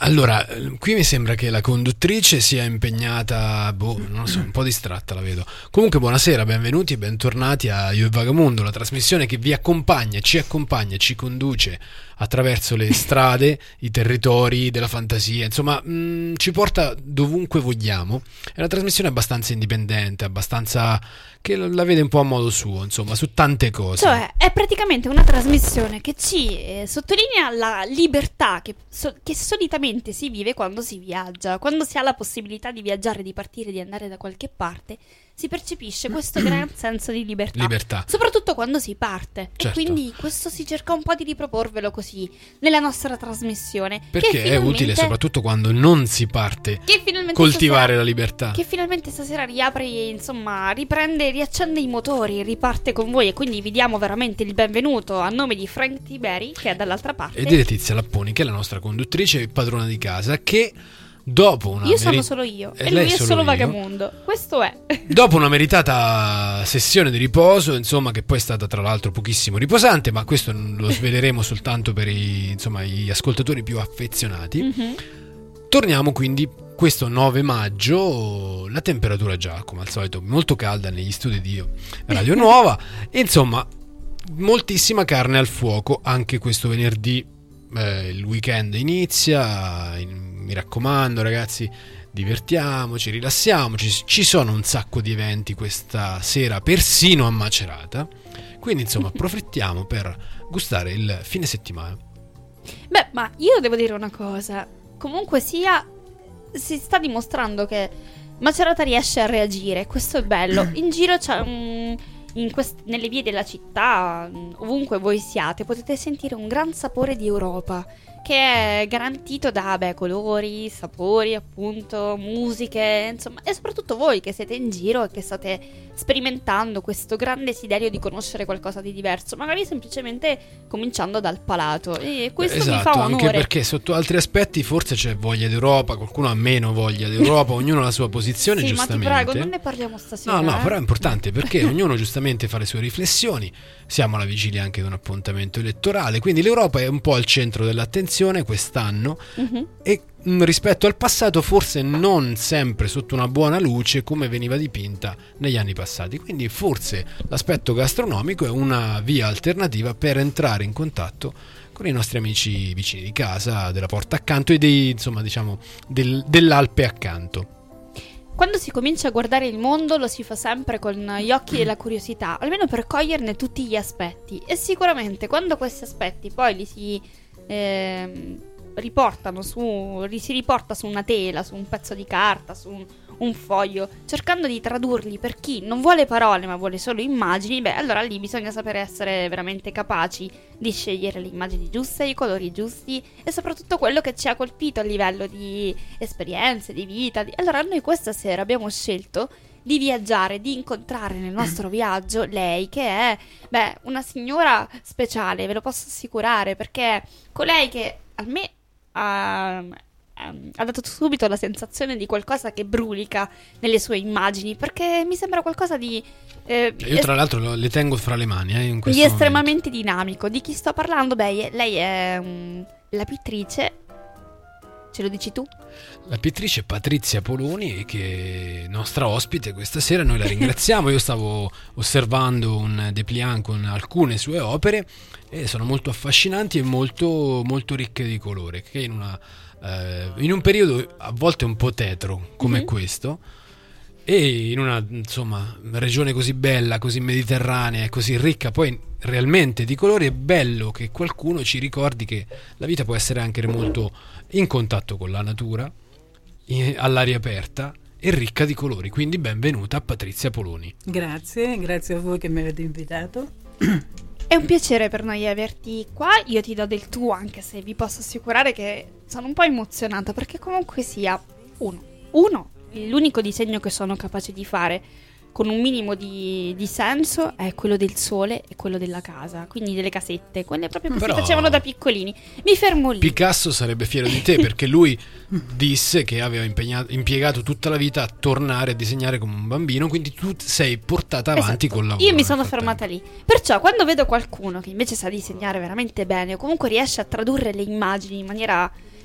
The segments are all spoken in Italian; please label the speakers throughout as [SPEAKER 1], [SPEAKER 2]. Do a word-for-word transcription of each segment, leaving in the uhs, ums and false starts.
[SPEAKER 1] Allora, qui mi sembra che la conduttrice sia impegnata, boh, non so, un po' distratta la vedo. Comunque buonasera, benvenuti e bentornati a Io e Vagamondo, la trasmissione che vi accompagna, ci accompagna, ci conduce attraverso le strade, i territori della fantasia, insomma, mh, ci porta dovunque vogliamo. È una trasmissione abbastanza indipendente, abbastanza che la vede un po' a modo suo, insomma, su tante cose.
[SPEAKER 2] Cioè, è praticamente una trasmissione che ci eh, sottolinea la libertà che, so, che solitamente si vive quando si viaggia. Quando si ha la possibilità di viaggiare, di partire, di andare da qualche parte, si percepisce questo gran senso di libertà.
[SPEAKER 1] Libertà.
[SPEAKER 2] Soprattutto quando si parte.
[SPEAKER 1] Certo.
[SPEAKER 2] E quindi questo si cerca un po' di riproporvelo così nella nostra trasmissione.
[SPEAKER 1] Perché
[SPEAKER 2] che
[SPEAKER 1] è
[SPEAKER 2] finalmente,
[SPEAKER 1] utile soprattutto quando non si parte
[SPEAKER 2] che finalmente
[SPEAKER 1] coltivare
[SPEAKER 2] stasera,
[SPEAKER 1] la libertà.
[SPEAKER 2] Che finalmente stasera riapre, insomma, riprende, riaccende i motori, riparte con voi. E quindi vi diamo veramente il benvenuto a nome di Frank Tiberi, che è dall'altra parte,
[SPEAKER 1] e di Letizia Lapponi, che è la nostra conduttrice e padrona di casa, che dopo una
[SPEAKER 2] io sono
[SPEAKER 1] meri-
[SPEAKER 2] solo io
[SPEAKER 1] e
[SPEAKER 2] e
[SPEAKER 1] lei
[SPEAKER 2] lui è
[SPEAKER 1] solo
[SPEAKER 2] solo
[SPEAKER 1] io.
[SPEAKER 2] Vagamondo. Questo è
[SPEAKER 1] Dopo una meritata sessione di riposo, insomma, che poi è stata tra l'altro pochissimo riposante, ma questo lo sveleremo soltanto per i, insomma, gli ascoltatori più affezionati.
[SPEAKER 2] mm-hmm.
[SPEAKER 1] Torniamo quindi questo nove maggio, la temperatura già come al solito molto calda negli studi di Radio Nuova e insomma moltissima carne al fuoco anche questo venerdì. Eh, il weekend inizia, in- mi raccomando ragazzi, divertiamoci, rilassiamoci, ci sono un sacco di eventi questa sera, persino a Macerata, quindi insomma approfittiamo per gustare il fine settimana.
[SPEAKER 2] Beh, ma io devo dire una cosa. Comunque sia, si sta dimostrando che Macerata riesce a reagire. Questo è bello. In giro c'è un... In quest- nelle vie della città, ovunque voi siate, potete sentire un gran sapore di Europa, che è garantito da beh, colori, sapori, appunto, musiche, insomma, e soprattutto voi che siete in giro e che state sperimentando questo gran desiderio di conoscere qualcosa di diverso, magari semplicemente cominciando dal palato. E questo
[SPEAKER 1] esatto,
[SPEAKER 2] mi fa onore.
[SPEAKER 1] anche perché sotto altri aspetti forse c'è voglia d'Europa, qualcuno ha meno voglia d'Europa, ognuno ha la sua posizione,
[SPEAKER 2] sì,
[SPEAKER 1] giustamente.
[SPEAKER 2] ma ti prego, non ne parliamo stasera.
[SPEAKER 1] No, no,
[SPEAKER 2] eh?
[SPEAKER 1] però è importante perché ognuno giustamente fa le sue riflessioni. Siamo alla vigilia anche di un appuntamento elettorale, quindi l'Europa è un po' al centro dell'attenzione quest'anno
[SPEAKER 2] Mhm.
[SPEAKER 1] e mh, rispetto al passato forse non sempre sotto una buona luce come veniva dipinta negli anni passati. Quindi forse l'aspetto gastronomico è una via alternativa per entrare in contatto con i nostri amici vicini di casa, della porta accanto e dei, insomma, diciamo, del- dell'Alpe accanto.
[SPEAKER 2] Quando si comincia a guardare il mondo lo si fa sempre con gli occhi e la curiosità, almeno per coglierne tutti gli aspetti. E sicuramente quando questi aspetti poi li si ehm, riportano su, li si riporta su una tela, su un pezzo di carta, su un, un foglio, cercando di tradurli per chi non vuole parole ma vuole solo immagini, beh, allora lì bisogna sapere essere veramente capaci di scegliere le immagini giuste, i colori giusti e soprattutto quello che ci ha colpito a livello di esperienze, di vita. Di... Allora noi questa sera abbiamo scelto di viaggiare, di incontrare nel nostro viaggio lei che è, beh, una signora speciale, ve lo posso assicurare, perché colei che a me ha, ha dato subito la sensazione di qualcosa che brulica nelle sue immagini, perché mi sembra qualcosa di eh,
[SPEAKER 1] Io tra l'altro lo- le tengo fra le mani eh, in
[SPEAKER 2] di
[SPEAKER 1] questo
[SPEAKER 2] estremamente dinamico. Di chi sto parlando? Beh, lei è um, la pittrice. Ce lo dici tu?
[SPEAKER 1] La pittrice Patrizia Poloni, che è nostra ospite questa sera, noi la ringraziamo. Io stavo osservando un dépliant con alcune sue opere e sono molto affascinanti e molto, molto ricche di colore, che in, una, eh, in un periodo a volte un po' tetro come
[SPEAKER 2] Mhm.
[SPEAKER 1] questo e in una, insomma, regione così bella, così mediterranea e così ricca poi realmente di colori, è bello che qualcuno ci ricordi che la vita può essere anche molto in contatto con la natura, in- all'aria aperta e ricca di colori. Quindi benvenuta a Patrizia Poloni.
[SPEAKER 3] Grazie, grazie a voi che mi avete invitato.
[SPEAKER 2] È un piacere per noi averti qua. Io ti do del tuo, anche se vi posso assicurare che sono un po' emozionata, perché comunque sia uno, uno l'unico disegno che sono capace di fare con un minimo di, di senso è quello del sole e quello della casa, quindi delle casette, quelle proprio che
[SPEAKER 1] Però
[SPEAKER 2] si facevano da piccolini. Mi fermo lì.
[SPEAKER 1] Picasso sarebbe fiero di te perché lui disse che aveva impegnato- impiegato tutta la vita a tornare a disegnare come un bambino, quindi tu sei portata avanti
[SPEAKER 2] Esatto.
[SPEAKER 1] col lavoro.
[SPEAKER 2] Io mi
[SPEAKER 1] nel
[SPEAKER 2] sono
[SPEAKER 1] frattempo.
[SPEAKER 2] fermata lì. Perciò quando vedo qualcuno che invece sa disegnare veramente bene o comunque riesce a tradurre le immagini in maniera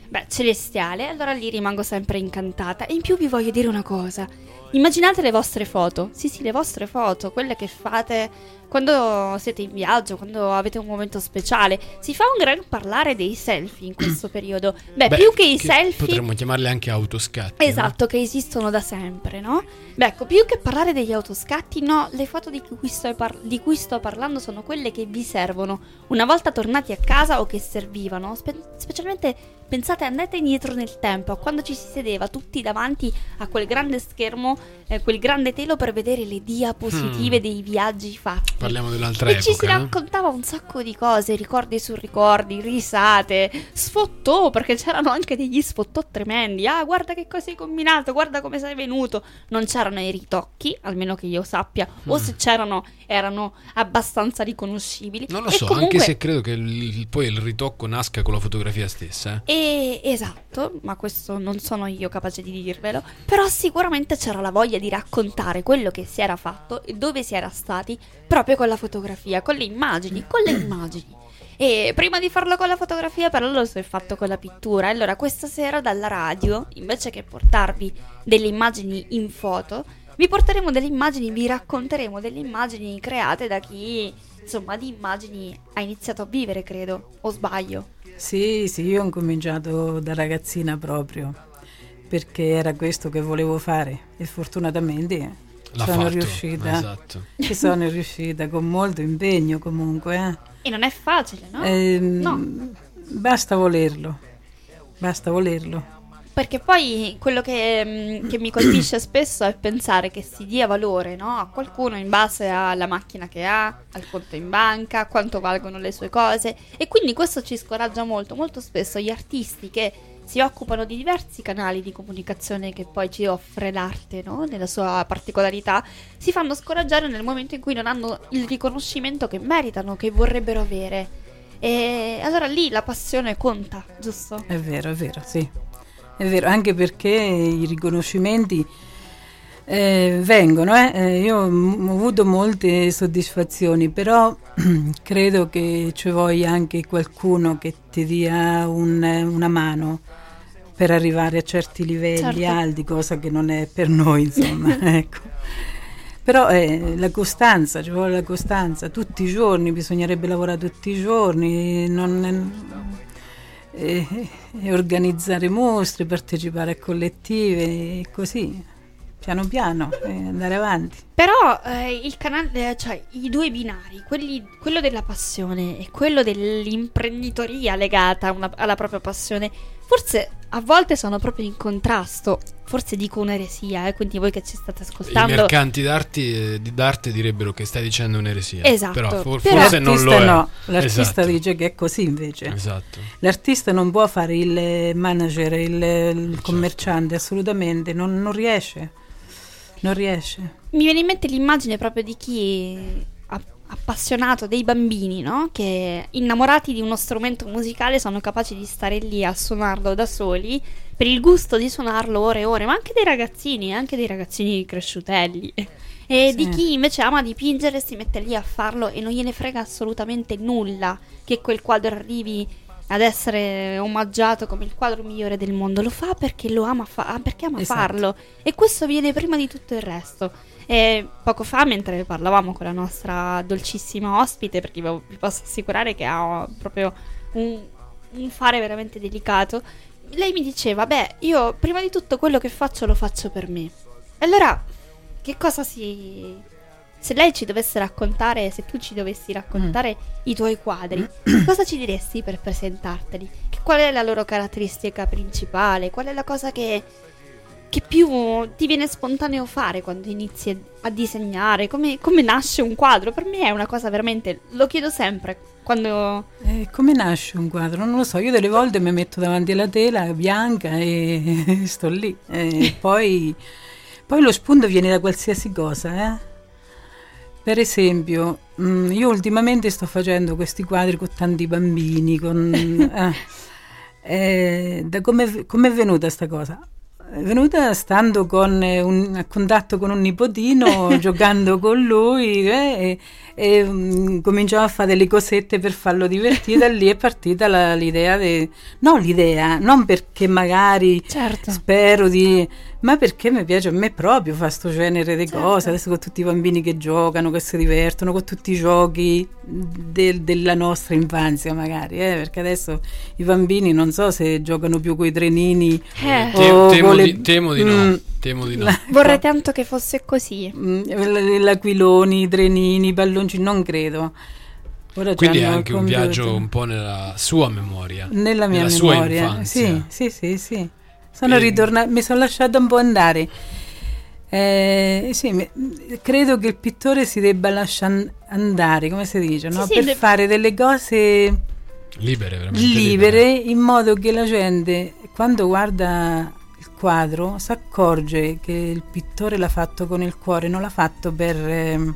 [SPEAKER 2] Beh, celestiale, allora lì rimango sempre incantata. E in più vi voglio dire una cosa. Immaginate le vostre foto. Sì, sì, le vostre foto, quelle che fate quando siete in viaggio, quando avete un momento speciale. Si fa un gran parlare dei selfie in questo periodo. Beh,
[SPEAKER 1] Beh,
[SPEAKER 2] più che i
[SPEAKER 1] che
[SPEAKER 2] selfie...
[SPEAKER 1] potremmo chiamarle anche autoscatti.
[SPEAKER 2] Esatto,
[SPEAKER 1] no?
[SPEAKER 2] che esistono da sempre, no? Beh, ecco, più che parlare degli autoscatti, no, le foto di cui, sto par- di cui sto parlando sono quelle che vi servono una volta tornati a casa o che servivano. Spe- specialmente, pensate, andate indietro nel tempo, a quando ci si sedeva tutti davanti a quel grande schermo, eh, quel grande telo per vedere le diapositive
[SPEAKER 1] Mm.
[SPEAKER 2] dei viaggi fatti.
[SPEAKER 1] Parliamo dell'altra
[SPEAKER 2] E
[SPEAKER 1] epoca.
[SPEAKER 2] ci si
[SPEAKER 1] eh?
[SPEAKER 2] raccontava un sacco di cose, ricordi su ricordi, risate, sfottò, perché c'erano anche degli sfottò tremendi. Ah, guarda che cosa hai combinato, guarda come sei venuto. Non c'erano i ritocchi, almeno che io sappia, o
[SPEAKER 1] Mm.
[SPEAKER 2] se c'erano erano abbastanza riconoscibili.
[SPEAKER 1] Non lo
[SPEAKER 2] E
[SPEAKER 1] so,
[SPEAKER 2] comunque,
[SPEAKER 1] anche se credo che il- poi il ritocco nasca con la fotografia stessa. eh.
[SPEAKER 2] E, esatto, ma questo non sono io capace di dirvelo, però sicuramente c'era la voglia di raccontare quello che si era fatto e dove si era stati proprio con la fotografia, con le immagini, con le immagini. E prima di farlo con la fotografia però lo si è fatto con la pittura. Allora questa sera dalla radio, invece che portarvi delle immagini in foto, vi porteremo delle immagini, vi racconteremo delle immagini create da chi, insomma, di immagini ha iniziato a vivere, credo, o sbaglio?
[SPEAKER 3] Sì, sì, io ho cominciato da ragazzina proprio, perché era questo che volevo fare e fortunatamente
[SPEAKER 1] L'ha
[SPEAKER 3] sono
[SPEAKER 1] fatto,
[SPEAKER 3] riuscita.
[SPEAKER 1] esatto.
[SPEAKER 3] Ci sono riuscita con molto impegno comunque. eh.
[SPEAKER 2] E non è facile, no?
[SPEAKER 3] Ehm,
[SPEAKER 2] No.
[SPEAKER 3] Basta volerlo, basta volerlo.
[SPEAKER 2] Perché poi quello che, mm, che mi colpisce spesso è pensare che si dia valore, no, a qualcuno in base alla macchina che ha, al conto in banca, a quanto valgono le sue cose. E quindi questo ci scoraggia molto. Molto spesso gli artisti che si occupano di diversi canali di comunicazione che poi ci offre l'arte, no, nella sua particolarità, si fanno scoraggiare nel momento in cui non hanno il riconoscimento che meritano, che vorrebbero avere. E allora lì la passione conta, giusto?
[SPEAKER 3] È vero, è vero, sì. È vero, anche perché i riconoscimenti eh, vengono, eh. Eh, io ho m- ho avuto molte soddisfazioni, però credo che ci voglia anche qualcuno che ti dia un- una mano per arrivare a certi livelli
[SPEAKER 2] Certo.
[SPEAKER 3] alti, cosa che non è per noi, insomma, ecco. Però eh, la costanza, ci vuole la costanza, tutti i giorni, bisognerebbe lavorare tutti i giorni, non... E, e organizzare mostre, partecipare a collettive e così, piano piano, e andare avanti.
[SPEAKER 2] Però eh, il canale, cioè i due binari, quelli, quello della passione e quello dell'imprenditoria legata a una- alla propria passione, forse a volte sono proprio in contrasto. Forse dico un'eresia, eh, quindi voi che ci state
[SPEAKER 1] I
[SPEAKER 2] ascoltando.
[SPEAKER 1] mercanti d'arti, eh, di- d'arte direbbero che stai dicendo un'eresia.
[SPEAKER 2] Esatto,
[SPEAKER 1] Però for-
[SPEAKER 2] però-
[SPEAKER 1] forse non lo
[SPEAKER 3] L'artista
[SPEAKER 1] è.
[SPEAKER 3] no, l'artista
[SPEAKER 1] Esatto.
[SPEAKER 3] dice che è così invece.
[SPEAKER 1] Esatto.
[SPEAKER 3] L'artista non può fare il manager, il, il
[SPEAKER 1] Certo.
[SPEAKER 3] commerciante, assolutamente, non, non riesce, non riesce.
[SPEAKER 2] Mi viene in mente l'immagine proprio di chi ha- appassionato dei bambini, no? Che innamorati di uno strumento musicale sono capaci di stare lì a suonarlo da soli per il gusto di suonarlo ore e ore, ma anche dei ragazzini, anche dei ragazzini cresciutelli. E
[SPEAKER 3] Sì.
[SPEAKER 2] di chi invece ama dipingere si mette lì a farlo e non gliene frega assolutamente nulla che quel quadro arrivi ad essere omaggiato come il quadro migliore del mondo. Lo fa perché lo ama, fa- perché ama
[SPEAKER 3] Esatto.
[SPEAKER 2] farlo, e questo viene prima di tutto il resto. E poco fa, mentre parlavamo con la nostra dolcissima ospite, perché vi vi posso assicurare che ha proprio un, un fare veramente delicato, lei mi diceva: beh, io prima di tutto quello che faccio lo faccio per me. E allora, che cosa si... Se lei ci dovesse raccontare, se tu ci dovessi raccontare i tuoi quadri, cosa ci diresti per presentarteli? Che- Qual è la loro caratteristica principale? Qual è la cosa che, che più ti viene spontaneo fare quando inizi a disegnare? Come, come nasce un quadro? Per me è una cosa veramente... Lo chiedo sempre quando...
[SPEAKER 3] Eh, come nasce un quadro? Non lo so, io delle volte mi metto davanti alla tela bianca e sto lì. E poi, poi lo spunto viene da qualsiasi cosa, eh. Per esempio, mh, io ultimamente sto facendo questi quadri con tanti bambini, con... eh, eh, da come come è venuta sta cosa? è venuta stando con un, a contatto con un nipotino, giocando con lui eh, e, e um, cominciamo a fare delle cosette per farlo divertire. Da lì è partita la, l'idea de, no l'idea non perché magari
[SPEAKER 2] certo.
[SPEAKER 3] spero di, ma perché mi piace a me proprio fare sto genere di
[SPEAKER 2] certo.
[SPEAKER 3] cose adesso, con tutti i bambini che giocano, che si divertono con tutti i giochi del, della nostra infanzia magari eh, perché adesso i bambini non so se giocano più con i trenini
[SPEAKER 2] eh.
[SPEAKER 3] o
[SPEAKER 1] temo,
[SPEAKER 3] con le,
[SPEAKER 1] di, temo di no mm, temo di no
[SPEAKER 3] la,
[SPEAKER 2] vorrei tanto che fosse così.
[SPEAKER 3] L'aquiloni, i trenini, i palloncini, non credo. Ora
[SPEAKER 1] quindi è anche un viaggio un po' nella sua memoria,
[SPEAKER 3] nella mia
[SPEAKER 1] nella
[SPEAKER 3] memoria.
[SPEAKER 1] Sua infanzia.
[SPEAKER 3] Sì, sì, sì, sì. Sono e... ritornata, mi sono lasciata un po' andare. Eh, sì, mi, credo che il pittore si debba lasciare andare, come si dice, no?
[SPEAKER 2] Sì,
[SPEAKER 3] per
[SPEAKER 2] sì, le...
[SPEAKER 3] fare delle cose
[SPEAKER 1] libere, veramente
[SPEAKER 3] libere,
[SPEAKER 1] libere,
[SPEAKER 3] in modo che la gente, quando guarda il quadro, si accorge che il pittore l'ha fatto con il cuore, non l'ha fatto per... Eh,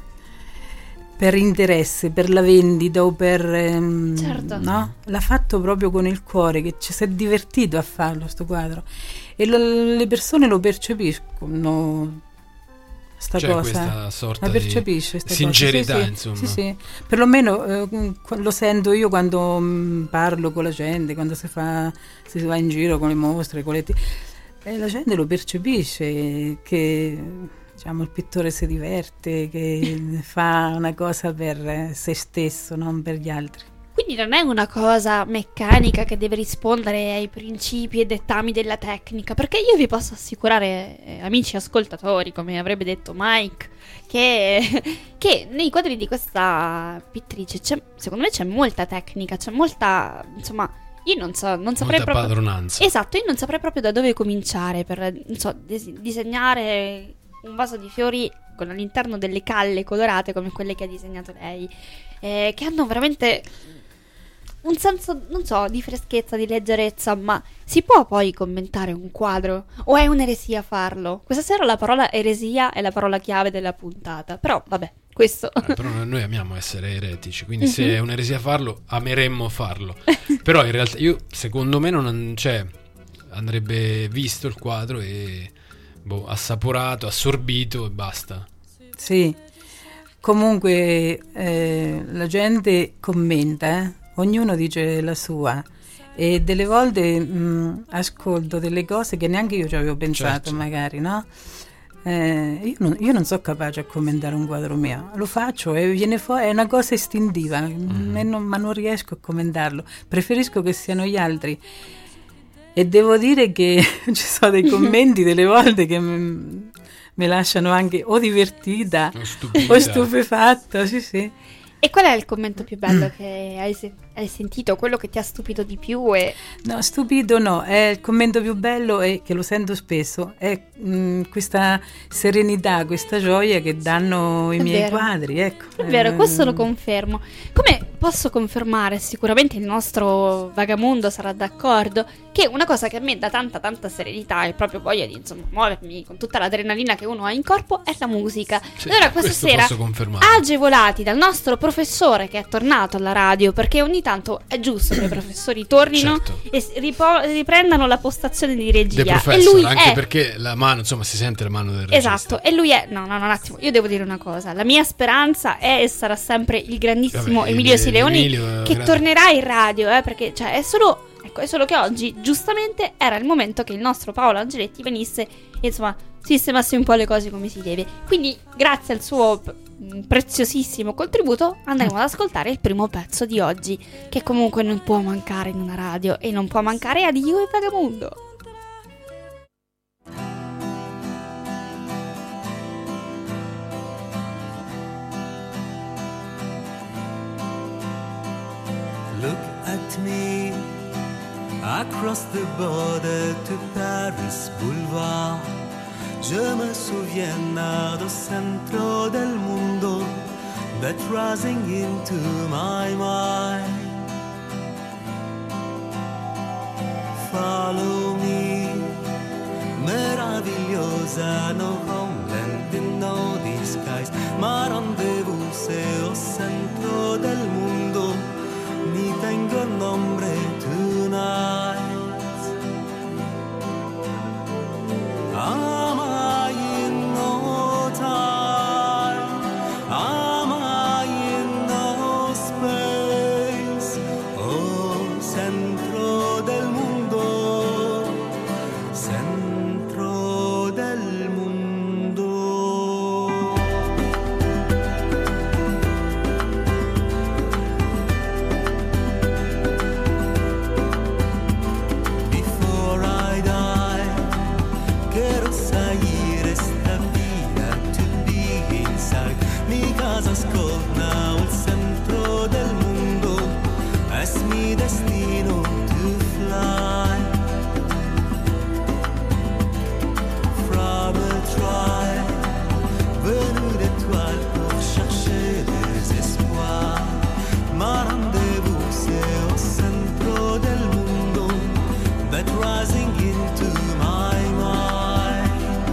[SPEAKER 3] per interesse, per la vendita o per ehm,
[SPEAKER 2] certo.
[SPEAKER 3] no? L'ha fatto proprio con il cuore, che ci si è divertito a farlo sto quadro e lo, le persone lo percepiscono sta
[SPEAKER 1] cioè,
[SPEAKER 3] cosa,
[SPEAKER 1] questa sorta
[SPEAKER 3] la percepisce
[SPEAKER 1] di
[SPEAKER 3] sta
[SPEAKER 1] sincerità,
[SPEAKER 3] cosa. Sì,
[SPEAKER 1] insomma.
[SPEAKER 3] sì, sì. Perlomeno eh, lo sento io quando mh, parlo con la gente, quando si fa si va in giro con le mostre, con le t- e la gente lo percepisce che diciamo il pittore si diverte, che fa una cosa per se stesso, non per gli altri.
[SPEAKER 2] Quindi non è una cosa meccanica che deve rispondere ai principi e dettami della tecnica, perché io vi posso assicurare, eh, amici ascoltatori, come avrebbe detto Mike, che, che nei quadri di questa pittrice c'è, secondo me c'è molta tecnica, c'è molta, insomma, io non so, non saprei
[SPEAKER 1] molta
[SPEAKER 2] proprio
[SPEAKER 1] padronanza.
[SPEAKER 2] Esatto, io non saprei proprio da dove cominciare per, non so, dis- disegnare un vaso di fiori con all'interno delle calle colorate come quelle che ha disegnato lei, eh, che hanno veramente un senso, non so, di freschezza, di leggerezza. Ma si può poi commentare un quadro o è un'eresia farlo? Questa sera la parola eresia è la parola chiave della puntata, però vabbè, questo
[SPEAKER 1] eh, però noi amiamo essere eretici, quindi
[SPEAKER 2] mm-hmm.
[SPEAKER 1] se è un'eresia farlo ameremmo farlo. Però in realtà io, secondo me, non cioè, andrebbe visto il quadro e boh, assaporato, assorbito e basta.
[SPEAKER 3] Sì, comunque eh, la gente commenta, eh? Ognuno dice la sua e delle volte mh, ascolto delle cose che neanche io ci avevo pensato, certo. magari, no? Eh, io, non, io non sono capace a commentare un quadro mio, lo faccio e viene fuori, è una cosa istintiva, mm-hmm. e non, ma non riesco a commentarlo, preferisco che siano gli altri. E devo dire che ci sono dei commenti delle volte che mi, mi lasciano anche o divertita o, o stupefatta, sì sì.
[SPEAKER 2] E qual è il commento più bello mm. che hai, se- hai sentito? Quello che ti ha stupito di più? E...
[SPEAKER 3] No, stupito no, è il commento più bello e che lo sento spesso, è mh, questa serenità, questa gioia che danno i
[SPEAKER 2] è
[SPEAKER 3] miei
[SPEAKER 2] vero.
[SPEAKER 3] quadri, ecco.
[SPEAKER 2] È vero, questo lo confermo. Come posso confermare, sicuramente il nostro vagamondo sarà d'accordo, che una cosa che a me dà tanta tanta serenità e proprio voglia di insomma muovermi con tutta l'adrenalina che uno ha in corpo è la musica.
[SPEAKER 1] Sì,
[SPEAKER 2] allora questa sera, agevolati dal nostro professore che è tornato alla radio, perché ogni tanto è giusto che i professori tornino, certo. e ripo- riprendano la postazione di regia.
[SPEAKER 1] E lui anche è... perché la mano, insomma, si sente la mano del regista.
[SPEAKER 2] Esatto, e lui è no, no, no, un attimo, io devo dire una cosa. La mia speranza è e sarà sempre il grandissimo Vabbè, Emilio Sileoni Emilio, che grande. tornerà in radio, eh, perché cioè è solo Ecco, è solo che oggi, giustamente, era il momento che il nostro Paolo Angeletti venisse e, insomma, sistemasse un po' le cose come si deve. Quindi, grazie al suo p- preziosissimo contributo, andremo ad ascoltare il primo pezzo di oggi, che comunque non può mancare in una radio e non può mancare a Dio e Vagamondo.
[SPEAKER 4] Look at me across the border to Paris Boulevard. Je me souviens do centro del mundo that rising into my mind. Follow me, meravigliosa, no homeland in no disguise. Ma rendezvous c'est au centro del mundo, ni tengo nombre tonight. mas ascolta il centro del mondo, es mi destino to fly from a try, venu d'étoiles pour chercher des espoirs, ma rendez-vous c'est au centro del mondo, that rising into my mind.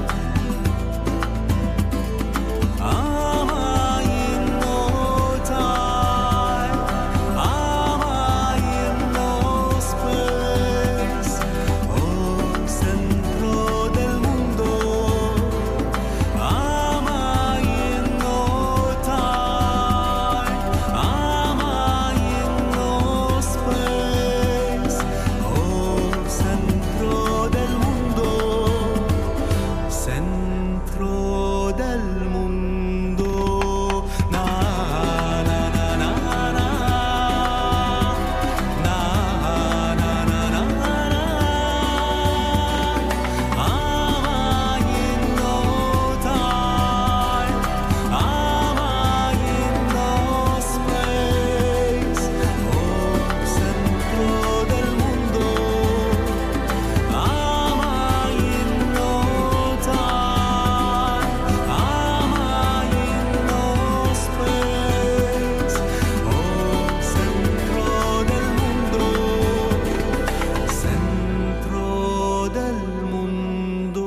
[SPEAKER 4] Am I in no time? Am I in no space? Oh, centro del mondo. Am I in no time? Am I in no space? Oh, centro del mondo. Centro del mondo. Na na na na na. Na na na na na. Am I in no time? Am I in no space? Oh, centro del mondo. Am I in no time? Am I in no space? Oh, centro del mondo. Centro del mondo.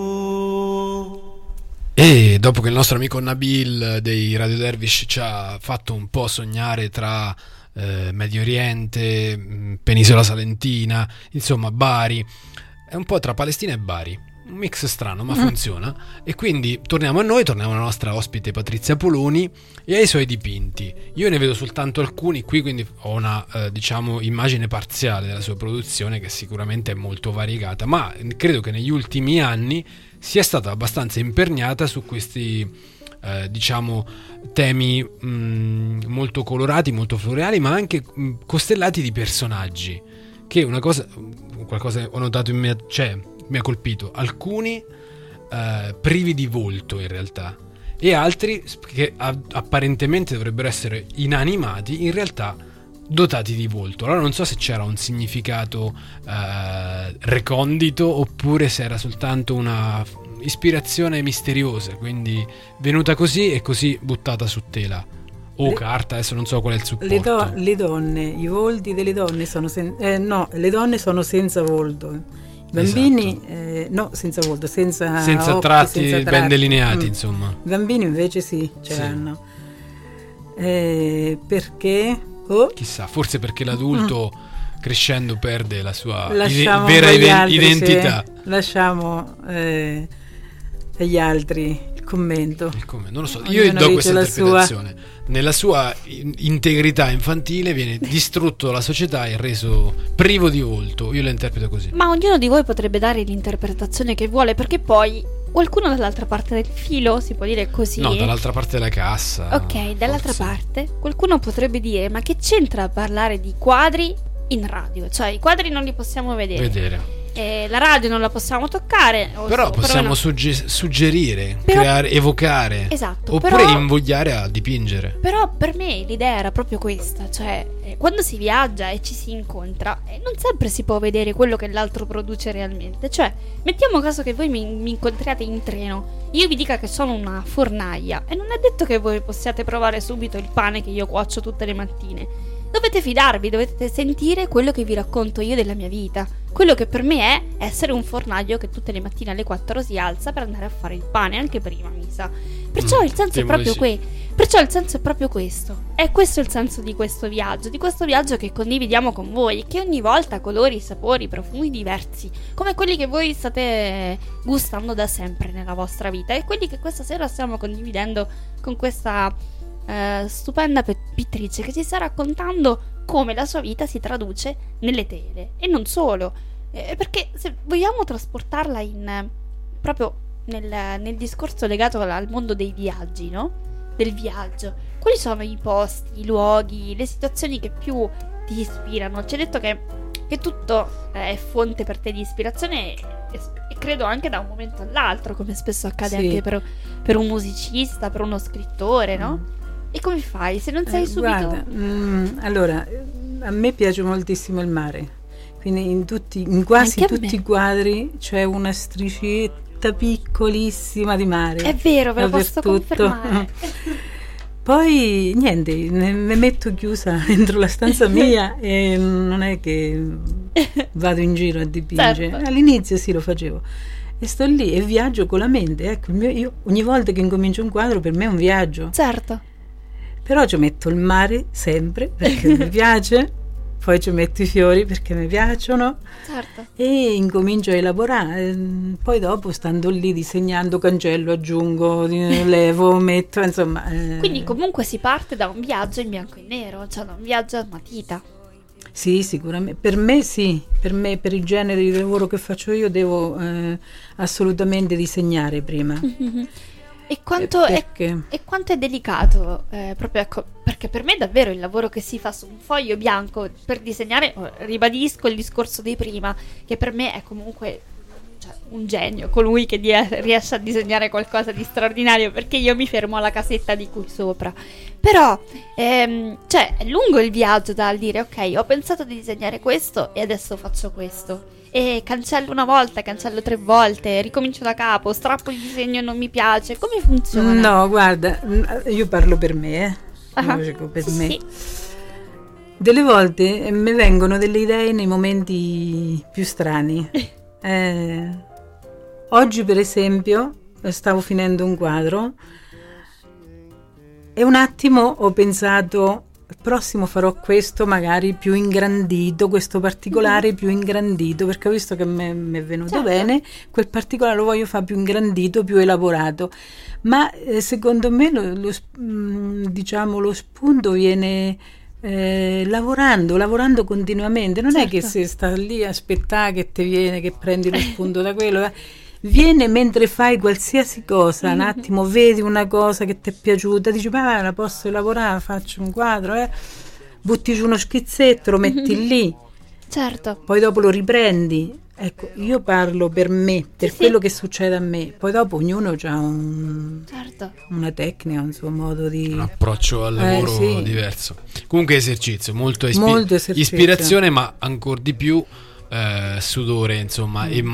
[SPEAKER 1] E dopo che il nostro amico Nabil dei Radio Dervish ci ha fatto un po' sognare tra eh, Medio Oriente, mh, Penisola Salentina, insomma Bari, è un po' tra Palestina e Bari, un mix strano ma funziona. E quindi torniamo a noi, torniamo alla nostra ospite Patrizia Poloni e ai suoi dipinti. Io ne vedo soltanto alcuni qui, quindi ho una eh, diciamo immagine parziale della sua produzione, che sicuramente è molto variegata, ma credo che negli ultimi anni sia stata abbastanza imperniata su questi eh, diciamo temi mh, molto colorati, molto floreali, ma anche mh, costellati di personaggi, che una cosa, qualcosa ho notato in me, cioè mi ha colpito, alcuni eh, privi di volto in realtà, e altri che a- apparentemente dovrebbero essere inanimati, in realtà dotati di volto. Allora non so se c'era un significato eh, recondito oppure se era soltanto una f- ispirazione misteriosa, quindi venuta così e così buttata su tela o
[SPEAKER 3] Le-
[SPEAKER 1] carta, adesso non so qual è il supporto.
[SPEAKER 3] Le, do- le donne, i volti delle donne sono sen- eh, no, le donne sono senza volto. I bambini
[SPEAKER 1] Esatto.
[SPEAKER 3] eh, no, senza volto, senza
[SPEAKER 1] senza
[SPEAKER 3] occhi,
[SPEAKER 1] tratti
[SPEAKER 3] senza
[SPEAKER 1] ben
[SPEAKER 3] tratti.
[SPEAKER 1] delineati,
[SPEAKER 3] Mm.
[SPEAKER 1] insomma.
[SPEAKER 3] I bambini invece sì, ce
[SPEAKER 1] Sì.
[SPEAKER 3] l'hanno. Eh, perché? Oh,
[SPEAKER 1] Chissà, forse perché l'adulto crescendo perde la sua ide-
[SPEAKER 3] lasciamo
[SPEAKER 1] vera
[SPEAKER 3] agli
[SPEAKER 1] ide-
[SPEAKER 3] altri,
[SPEAKER 1] identità.
[SPEAKER 3] sì. Lasciamo eh, agli altri il commento.
[SPEAKER 1] Il come- Non lo so,
[SPEAKER 3] Ognuno
[SPEAKER 1] io do
[SPEAKER 3] dice
[SPEAKER 1] questa
[SPEAKER 3] la
[SPEAKER 1] interpretazione. Nella sua in- integrità infantile viene distrutto dalla società e reso privo di volto. Io la interpreto così.
[SPEAKER 2] Ma ognuno di voi potrebbe dare l'interpretazione che vuole, perché poi qualcuno dall'altra parte del filo, si può dire così.
[SPEAKER 1] No, dall'altra parte della cassa.
[SPEAKER 2] Ok, dall'altra
[SPEAKER 1] forse.
[SPEAKER 2] parte qualcuno potrebbe dire: ma che c'entra a parlare di quadri in radio? Cioè, i quadri non li possiamo vedere.
[SPEAKER 1] Vedere.
[SPEAKER 2] Eh, la radio non la possiamo toccare. o-
[SPEAKER 1] Però
[SPEAKER 2] o
[SPEAKER 1] possiamo
[SPEAKER 2] perlomeno-
[SPEAKER 1] sugge- suggerire,
[SPEAKER 2] Però-
[SPEAKER 1] creare, evocare.
[SPEAKER 2] Esatto,
[SPEAKER 1] Oppure
[SPEAKER 2] però-
[SPEAKER 1] invogliare a dipingere.
[SPEAKER 2] Però per me l'idea era proprio questa, cioè eh, quando si viaggia e ci si incontra eh, non sempre si può vedere quello che l'altro produce realmente. Cioè, mettiamo caso che voi mi, mi incontriate in treno, io vi dica che sono una fornaia e non è detto che voi possiate provare subito il pane che io cuocio tutte le mattine. Dovete fidarvi, dovete sentire quello che vi racconto io della mia vita. Quello che per me è essere un fornaio che tutte le mattine alle quattro si alza per andare a fare il pane, anche prima, mi sa. Perciò
[SPEAKER 1] Mm,
[SPEAKER 2] il senso è
[SPEAKER 1] temo
[SPEAKER 2] proprio
[SPEAKER 1] di sì.
[SPEAKER 2] que- Perciò il senso è proprio questo. E questo è il senso di questo viaggio, di questo viaggio che condividiamo con voi, che ogni volta ha colori, sapori, profumi diversi, come quelli che voi state gustando da sempre nella vostra vita e quelli che questa sera stiamo condividendo con questa eh, stupenda pe- pittrice che ci sta raccontando come la sua vita si traduce nelle tele. E non solo, eh, perché se vogliamo trasportarla in eh, proprio nel, nel discorso legato al, al mondo dei viaggi, no? Del viaggio, quali sono i posti, i luoghi, le situazioni che più ti ispirano? Ci hai detto che, che tutto eh, è fonte per te di ispirazione e, e credo anche da un momento all'altro, come spesso accade
[SPEAKER 3] Sì.
[SPEAKER 2] anche per, per un musicista, per uno scrittore, no? E come fai? Se non sei
[SPEAKER 3] Eh,
[SPEAKER 2] subito...
[SPEAKER 3] guarda, mm, allora, a me piace moltissimo il mare, quindi in, tutti, in quasi
[SPEAKER 2] Anche a
[SPEAKER 3] tutti
[SPEAKER 2] me.
[SPEAKER 3] i quadri c'è una striscietta piccolissima di mare.
[SPEAKER 2] È vero, ve lo posso
[SPEAKER 3] dappertutto.
[SPEAKER 2] confermare.
[SPEAKER 3] Poi niente, ne, ne metto chiusa dentro la stanza mia e non è che vado in giro a dipingere.
[SPEAKER 2] Certo.
[SPEAKER 3] All'inizio sì, lo facevo. E sto lì e viaggio con la mente. Ecco, il mio- io ogni volta che incomincio un quadro per me è un viaggio.
[SPEAKER 2] Certo.
[SPEAKER 3] Però ci metto il mare sempre perché mi piace, poi ci metto i fiori perché mi piacciono
[SPEAKER 2] Certo.
[SPEAKER 3] e incomincio a elaborare. Poi dopo, stando lì, disegnando, cancello, aggiungo, levo, metto, insomma. eh,
[SPEAKER 2] Quindi comunque si parte da un viaggio in bianco e nero, cioè da un viaggio a matita.
[SPEAKER 3] Sì, sicuramente. Per me sì, per me, per il genere di lavoro che faccio io, devo eh, assolutamente disegnare prima.
[SPEAKER 2] E quanto,
[SPEAKER 3] Eh,
[SPEAKER 2] è,
[SPEAKER 3] perché?
[SPEAKER 2] e quanto è delicato, eh, proprio ecco, perché per me davvero il lavoro che si fa su un foglio bianco per disegnare, oh, ribadisco il discorso di prima, che per me è comunque, cioè, un genio, colui che die- riesce a disegnare qualcosa di straordinario, perché io mi fermo alla casetta di qui sopra. Però, ehm, cioè, è lungo il viaggio dal dire, ok, ho pensato di disegnare questo e adesso faccio questo. E cancello una volta, cancello tre volte, ricomincio da capo, strappo il disegno e non mi piace. Come funziona?
[SPEAKER 3] No, guarda, io parlo per me, eh.
[SPEAKER 2] Ah,
[SPEAKER 3] Io dico per
[SPEAKER 2] sì,
[SPEAKER 3] me.
[SPEAKER 2] sì.
[SPEAKER 3] Delle volte eh, mi vengono delle idee nei momenti più strani. Eh, oggi, per esempio, stavo finendo un quadro e un attimo ho pensato: al prossimo farò questo magari più ingrandito, questo particolare più ingrandito, perché ho visto che mi è venuto
[SPEAKER 2] Certo.
[SPEAKER 3] bene, quel particolare lo voglio fare più ingrandito, più elaborato. Ma eh, secondo me lo, lo sp- mh, diciamo, lo spunto viene eh, lavorando, lavorando continuamente. Non è che
[SPEAKER 2] Certo.
[SPEAKER 3] se sta lì a aspettare che ti viene, che prendi lo spunto da quello. eh. Viene mentre fai qualsiasi cosa, un attimo vedi una cosa che ti è piaciuta, dici ma la posso elaborare, faccio un quadro, eh? Butti giù uno schizzetto, lo metti lì,
[SPEAKER 2] Certo.
[SPEAKER 3] poi dopo lo riprendi. Ecco, io parlo per me, per
[SPEAKER 2] Sì,
[SPEAKER 3] quello
[SPEAKER 2] sì.
[SPEAKER 3] che succede a me, poi dopo ognuno ha un,
[SPEAKER 2] Certo.
[SPEAKER 3] una tecnica, un suo modo di...
[SPEAKER 1] Un approccio al lavoro
[SPEAKER 3] Eh, sì.
[SPEAKER 1] diverso. Comunque esercizio, molto, ispi-
[SPEAKER 3] Molto esercizio.
[SPEAKER 1] ispirazione, ma ancora di più eh, sudore, insomma, e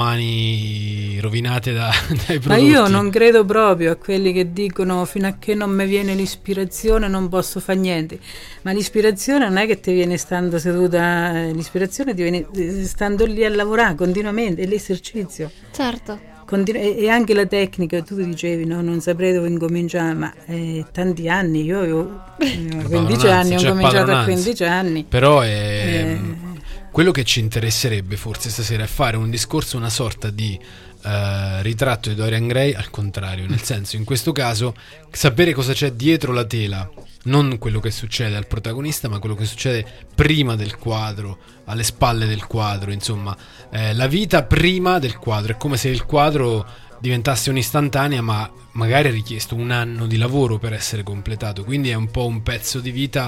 [SPEAKER 1] mani rovinate da, dai prodotti.
[SPEAKER 3] Ma io non credo proprio a quelli che dicono fino a che non mi viene l'ispirazione non posso fare niente. Ma l'ispirazione non è che ti viene stando seduta, eh, l'ispirazione ti viene eh, stando lì a lavorare continuamente, è l'esercizio.
[SPEAKER 2] Certo.
[SPEAKER 3] Continu- e, e anche la tecnica, tu dicevi no, non saprei dove incominciare, ma eh, tanti anni, io avevo eh, quindici anni, ho
[SPEAKER 1] C'è
[SPEAKER 3] cominciato a
[SPEAKER 1] padronanza.
[SPEAKER 3] quindici anni.
[SPEAKER 1] Però è
[SPEAKER 3] Eh.
[SPEAKER 1] quello che ci interesserebbe forse stasera è fare un discorso, una sorta di eh, ritratto di Dorian Gray al contrario, nel senso, in questo caso sapere cosa c'è dietro la tela, non quello che succede al protagonista, ma quello che succede prima del quadro, alle spalle del quadro, insomma, eh, la vita prima del quadro. È come se il quadro diventasse un'istantanea, ma magari ha richiesto un anno di lavoro per essere completato, quindi è un po' un pezzo di vita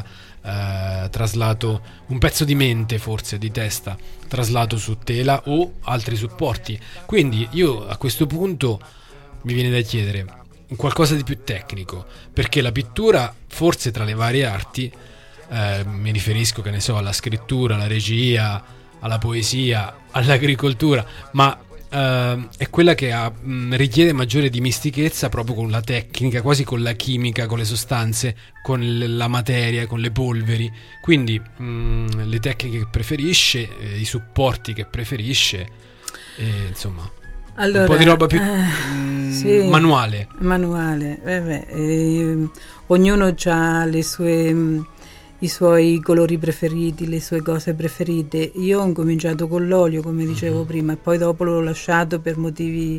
[SPEAKER 1] eh, traslato, un pezzo di mente, forse di testa, traslato su tela o altri supporti. Quindi io a questo punto mi viene da chiedere qualcosa di più tecnico, perché la pittura, forse tra le varie arti, eh, mi riferisco, che ne so, alla scrittura, alla regia, alla poesia, all'agricoltura, ma eh, è quella che ha, mh, richiede maggiore dimistichezza proprio con la tecnica, quasi con la chimica, con le sostanze, con l- la materia, con le polveri. Quindi mh, le tecniche che preferisce, eh, i supporti che preferisce, e, insomma,
[SPEAKER 3] Allora,
[SPEAKER 1] un po' di roba più
[SPEAKER 3] eh,
[SPEAKER 1] mh,
[SPEAKER 3] sì.
[SPEAKER 1] manuale.
[SPEAKER 3] Manuale, eh beh, eh, ognuno ha le sue, mh, i suoi colori preferiti, le sue cose preferite. Io ho cominciato con l'olio, come dicevo
[SPEAKER 1] Mm-hmm.
[SPEAKER 3] prima, e poi dopo l'ho lasciato per motivi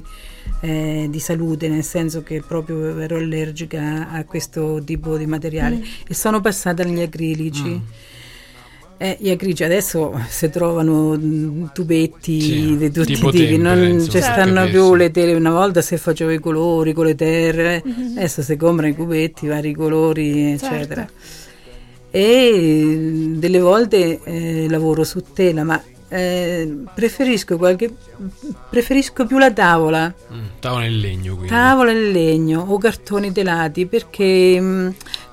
[SPEAKER 3] eh, di salute, nel senso che proprio ero allergica a questo tipo di materiale,
[SPEAKER 2] Mm.
[SPEAKER 3] e sono passata agli acrilici.
[SPEAKER 1] Mm.
[SPEAKER 3] Eh, gli acrilici adesso si trovano mh, tubetti
[SPEAKER 1] Sì,
[SPEAKER 3] di tutti
[SPEAKER 1] tipo
[SPEAKER 3] i tipi,
[SPEAKER 1] tempere,
[SPEAKER 3] non
[SPEAKER 1] insomma,
[SPEAKER 3] ci
[SPEAKER 2] per
[SPEAKER 3] stanno
[SPEAKER 1] capirsi.
[SPEAKER 3] più le tele. Una volta si faceva i colori con le terre, adesso si comprano i cubetti, vari colori, eccetera.
[SPEAKER 2] Certo.
[SPEAKER 3] E delle volte eh, lavoro su tela, ma eh, preferisco qualche preferisco più la tavola.
[SPEAKER 1] Mm, tavola in legno, quindi.
[SPEAKER 3] Tavola in legno o cartoni telati, perché mh,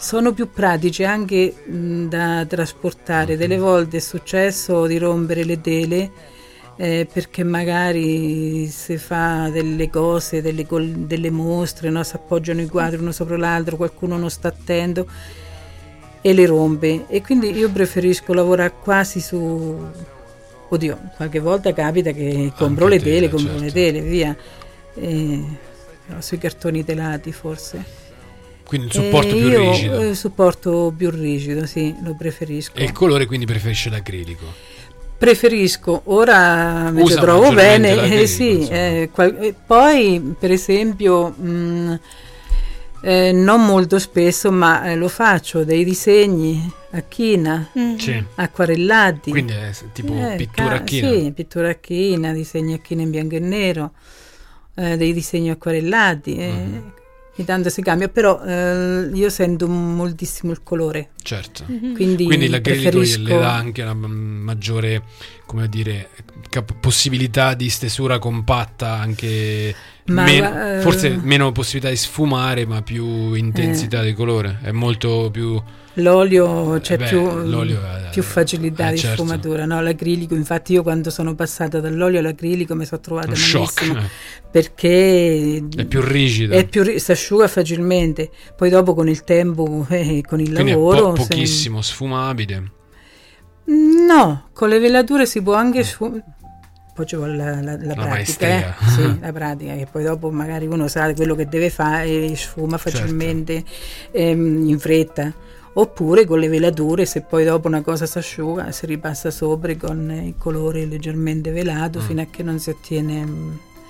[SPEAKER 3] sono più pratici anche mh, da trasportare. Delle volte è successo di rompere le tele eh, perché magari si fa delle cose, delle, col- delle mostre, no? Si appoggiano i quadri uno sopra l'altro, qualcuno non sta attento e le rompe, e quindi io preferisco lavorare quasi su, oddio, qualche volta capita che compro
[SPEAKER 1] Anche
[SPEAKER 3] le tele,
[SPEAKER 1] tele,
[SPEAKER 3] compro
[SPEAKER 1] certo.
[SPEAKER 3] le tele, via, e, no, sui cartoni telati forse.
[SPEAKER 1] Quindi il supporto
[SPEAKER 3] E
[SPEAKER 1] più
[SPEAKER 3] io,
[SPEAKER 1] rigido.
[SPEAKER 3] il supporto più rigido, sì, lo preferisco.
[SPEAKER 1] E il colore quindi preferisce l'acrilico.
[SPEAKER 3] Preferisco, ora mi
[SPEAKER 1] Usa
[SPEAKER 3] ci trovo
[SPEAKER 1] maggiormente
[SPEAKER 3] bene,
[SPEAKER 1] l'acrilico,
[SPEAKER 3] eh, sì,
[SPEAKER 1] insomma.
[SPEAKER 3] eh, qual- e poi per esempio mh, eh, non molto spesso, ma eh, lo faccio dei disegni a china,
[SPEAKER 2] Mm.
[SPEAKER 1] Sì.
[SPEAKER 3] acquarellati.
[SPEAKER 1] Quindi è tipo
[SPEAKER 3] Eh,
[SPEAKER 1] pittura
[SPEAKER 3] ca-
[SPEAKER 1] a china.
[SPEAKER 3] Sì, pittura a china, disegni a china in bianco e nero, eh, dei disegni acquarellati. eh,
[SPEAKER 1] Mhm.
[SPEAKER 3] Ogni tanto si cambia, però eh, io sento moltissimo il colore,
[SPEAKER 1] Certo.
[SPEAKER 2] Mhm.
[SPEAKER 3] quindi,
[SPEAKER 1] Quindi l'acrilico
[SPEAKER 3] preferisco...
[SPEAKER 1] le dà anche una mm, maggiore, come dire, cap- possibilità di stesura compatta, anche
[SPEAKER 3] Ma
[SPEAKER 1] meno-
[SPEAKER 3] va- eh,
[SPEAKER 1] forse meno possibilità di sfumare, ma più intensità di colore. È molto più
[SPEAKER 3] L'olio c'è
[SPEAKER 1] Eh beh,
[SPEAKER 3] più,
[SPEAKER 1] l'olio è-
[SPEAKER 3] più facilità
[SPEAKER 1] eh,
[SPEAKER 3] di
[SPEAKER 1] certo.
[SPEAKER 3] sfumatura, no? L'acrilico, infatti io quando sono passata dall'olio all'acrilico mi sono trovata
[SPEAKER 1] un shock.
[SPEAKER 3] malissimo,
[SPEAKER 1] eh.
[SPEAKER 3] perché
[SPEAKER 1] È più rigida.
[SPEAKER 3] è più ri- si asciuga facilmente, poi dopo con il tempo e con il
[SPEAKER 1] Quindi è
[SPEAKER 3] lavoro
[SPEAKER 1] po-
[SPEAKER 3] se-
[SPEAKER 1] pochissimo sfumabile.
[SPEAKER 3] no, con le velature si può anche sfumare. Poi ci vuole la, la- la pratica,
[SPEAKER 1] maestria.
[SPEAKER 3] eh? Sì, la pratica, che poi dopo magari uno sa quello che deve fare e sfuma
[SPEAKER 1] Certo.
[SPEAKER 3] facilmente, ehm, in fretta. Oppure con le velature, se poi dopo una cosa si asciuga, si ripassa sopra con il colore leggermente velato
[SPEAKER 1] Mm.
[SPEAKER 3] fino a che non si ottiene. mm.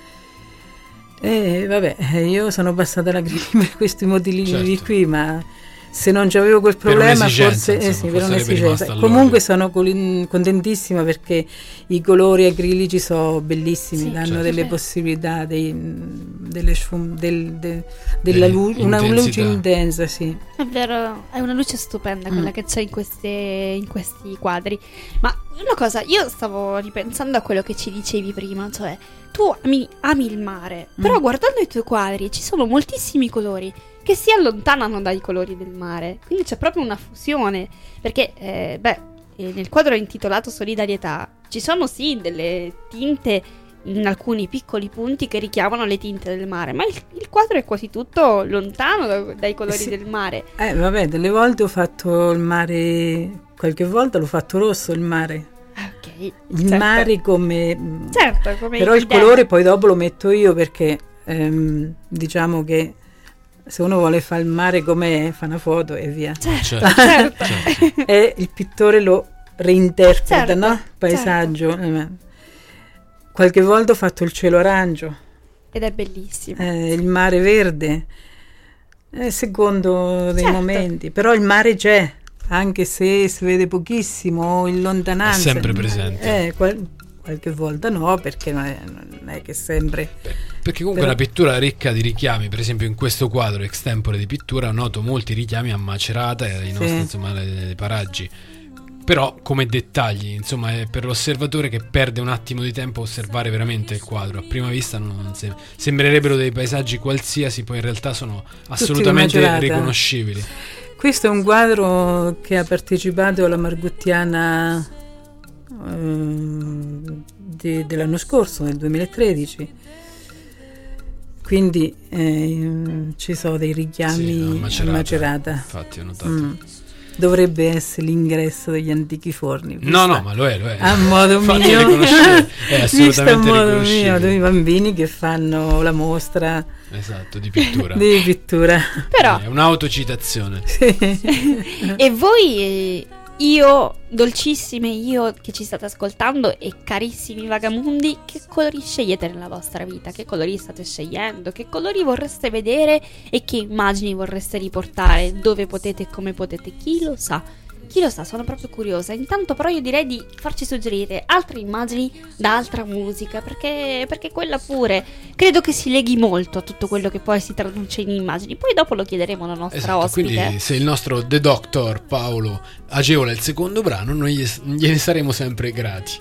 [SPEAKER 3] E vabbè, io sono passata alla griglia per questi motivi
[SPEAKER 1] Certo.
[SPEAKER 3] qui, ma se non c'avevo quel
[SPEAKER 1] Per
[SPEAKER 3] problema,
[SPEAKER 1] un'esigenza,
[SPEAKER 3] forse eh
[SPEAKER 1] insomma,
[SPEAKER 3] sì, per
[SPEAKER 1] forse sarebbe
[SPEAKER 3] un'esigenza.
[SPEAKER 1] rimasta all'olio.
[SPEAKER 3] Comunque sono col- contentissima perché i colori acrilici sono bellissimi,
[SPEAKER 2] Sì,
[SPEAKER 3] danno
[SPEAKER 1] certo.
[SPEAKER 3] delle
[SPEAKER 2] Sì.
[SPEAKER 3] possibilità, dei, delle sfum- del- de- della
[SPEAKER 1] Delle
[SPEAKER 3] luce, una luce
[SPEAKER 1] intensità.
[SPEAKER 3] intensa, sì.
[SPEAKER 2] È vero, è una luce stupenda quella
[SPEAKER 3] Mm.
[SPEAKER 2] che c'è in, queste, in questi quadri. Ma una cosa, io stavo ripensando a quello che ci dicevi prima, cioè tu ami, ami il mare, però
[SPEAKER 3] Mm.
[SPEAKER 2] guardando i tuoi quadri ci sono moltissimi colori che si allontanano dai colori del mare, quindi c'è proprio una fusione, perché eh, beh, eh, nel quadro intitolato Solidarietà ci sono sì delle tinte in alcuni piccoli punti che richiamano le tinte del mare, ma il, il quadro è quasi tutto lontano da- dai colori
[SPEAKER 3] Sì.
[SPEAKER 2] del mare.
[SPEAKER 3] Eh, vabbè, delle volte ho fatto il mare, qualche volta l'ho fatto rosso il mare.
[SPEAKER 2] Ah, ok.
[SPEAKER 3] Il
[SPEAKER 2] certo.
[SPEAKER 3] mare come...
[SPEAKER 2] Certo, come
[SPEAKER 3] Però il
[SPEAKER 2] idea.
[SPEAKER 3] colore poi dopo lo metto io perché ehm, diciamo che se uno vuole fare il mare com'è, fa una foto e via.
[SPEAKER 1] Certo.
[SPEAKER 2] Certo.
[SPEAKER 1] Certo.
[SPEAKER 3] E il pittore lo reinterpreta,
[SPEAKER 2] Certo,
[SPEAKER 3] no? Il paesaggio. Eh, Qualche volta ho fatto il cielo arancio,
[SPEAKER 2] Ed è bellissimo.
[SPEAKER 3] eh, il mare verde, eh, secondo dei
[SPEAKER 2] Certo.
[SPEAKER 3] momenti. Però il mare c'è, anche se si vede pochissimo in lontananza.
[SPEAKER 1] È sempre presente.
[SPEAKER 3] Eh, qual- qualche volta no, perché non è, non è che sempre...
[SPEAKER 1] Perché comunque
[SPEAKER 3] Però-
[SPEAKER 1] è una pittura ricca di richiami, per esempio in questo quadro extempore di pittura noto molti richiami a Macerata e ai
[SPEAKER 3] Sì.
[SPEAKER 1] nostri insomma, le- le paraggi. Però come dettagli, insomma, è per l'osservatore che perde un attimo di tempo a osservare veramente il quadro. A prima vista non, non sem- sembrerebbero dei paesaggi qualsiasi, poi in realtà sono assolutamente
[SPEAKER 3] Macerata.
[SPEAKER 1] riconoscibili.
[SPEAKER 3] Questo è un quadro che ha partecipato alla Margottiana ehm, de- dell'anno scorso, nel duemilatredici. Quindi eh, ci sono dei
[SPEAKER 1] Sì,
[SPEAKER 3] richiami
[SPEAKER 1] no,
[SPEAKER 3] a
[SPEAKER 1] Macerata,
[SPEAKER 3] Macerata.
[SPEAKER 1] Infatti ho notato.
[SPEAKER 3] Mm. Dovrebbe essere l'ingresso degli antichi forni.
[SPEAKER 1] No,
[SPEAKER 3] vista-
[SPEAKER 1] no, ma lo è, lo è.
[SPEAKER 3] a modo
[SPEAKER 1] Fatti
[SPEAKER 3] mio,
[SPEAKER 1] riconoscere, è
[SPEAKER 3] visto a
[SPEAKER 1] assolutamente
[SPEAKER 3] modo
[SPEAKER 1] riconoscibile.
[SPEAKER 3] mio, dei bambini che fanno la mostra
[SPEAKER 1] Esatto, di pittura.
[SPEAKER 3] di pittura.
[SPEAKER 2] Però,
[SPEAKER 1] È un'autocitazione.
[SPEAKER 3] Sì.
[SPEAKER 2] e voi, eh, io, dolcissime io che ci state ascoltando e carissimi vagamundi, che colori scegliete nella vostra vita? Che colori state scegliendo? Che colori vorreste vedere e che immagini vorreste riportare? Dove potete e come potete? Chi lo sa? Chi lo sa, sono proprio curiosa. Intanto però io direi di farci suggerire altre immagini da altra musica, perché, perché quella pure credo che si leghi molto a tutto quello che poi si traduce in immagini. Poi dopo lo chiederemo alla nostra
[SPEAKER 1] Esatto,
[SPEAKER 2] ospite.
[SPEAKER 1] quindi se il nostro The Doctor Paolo agevola il secondo brano, noi gli- gliene saremo sempre grati.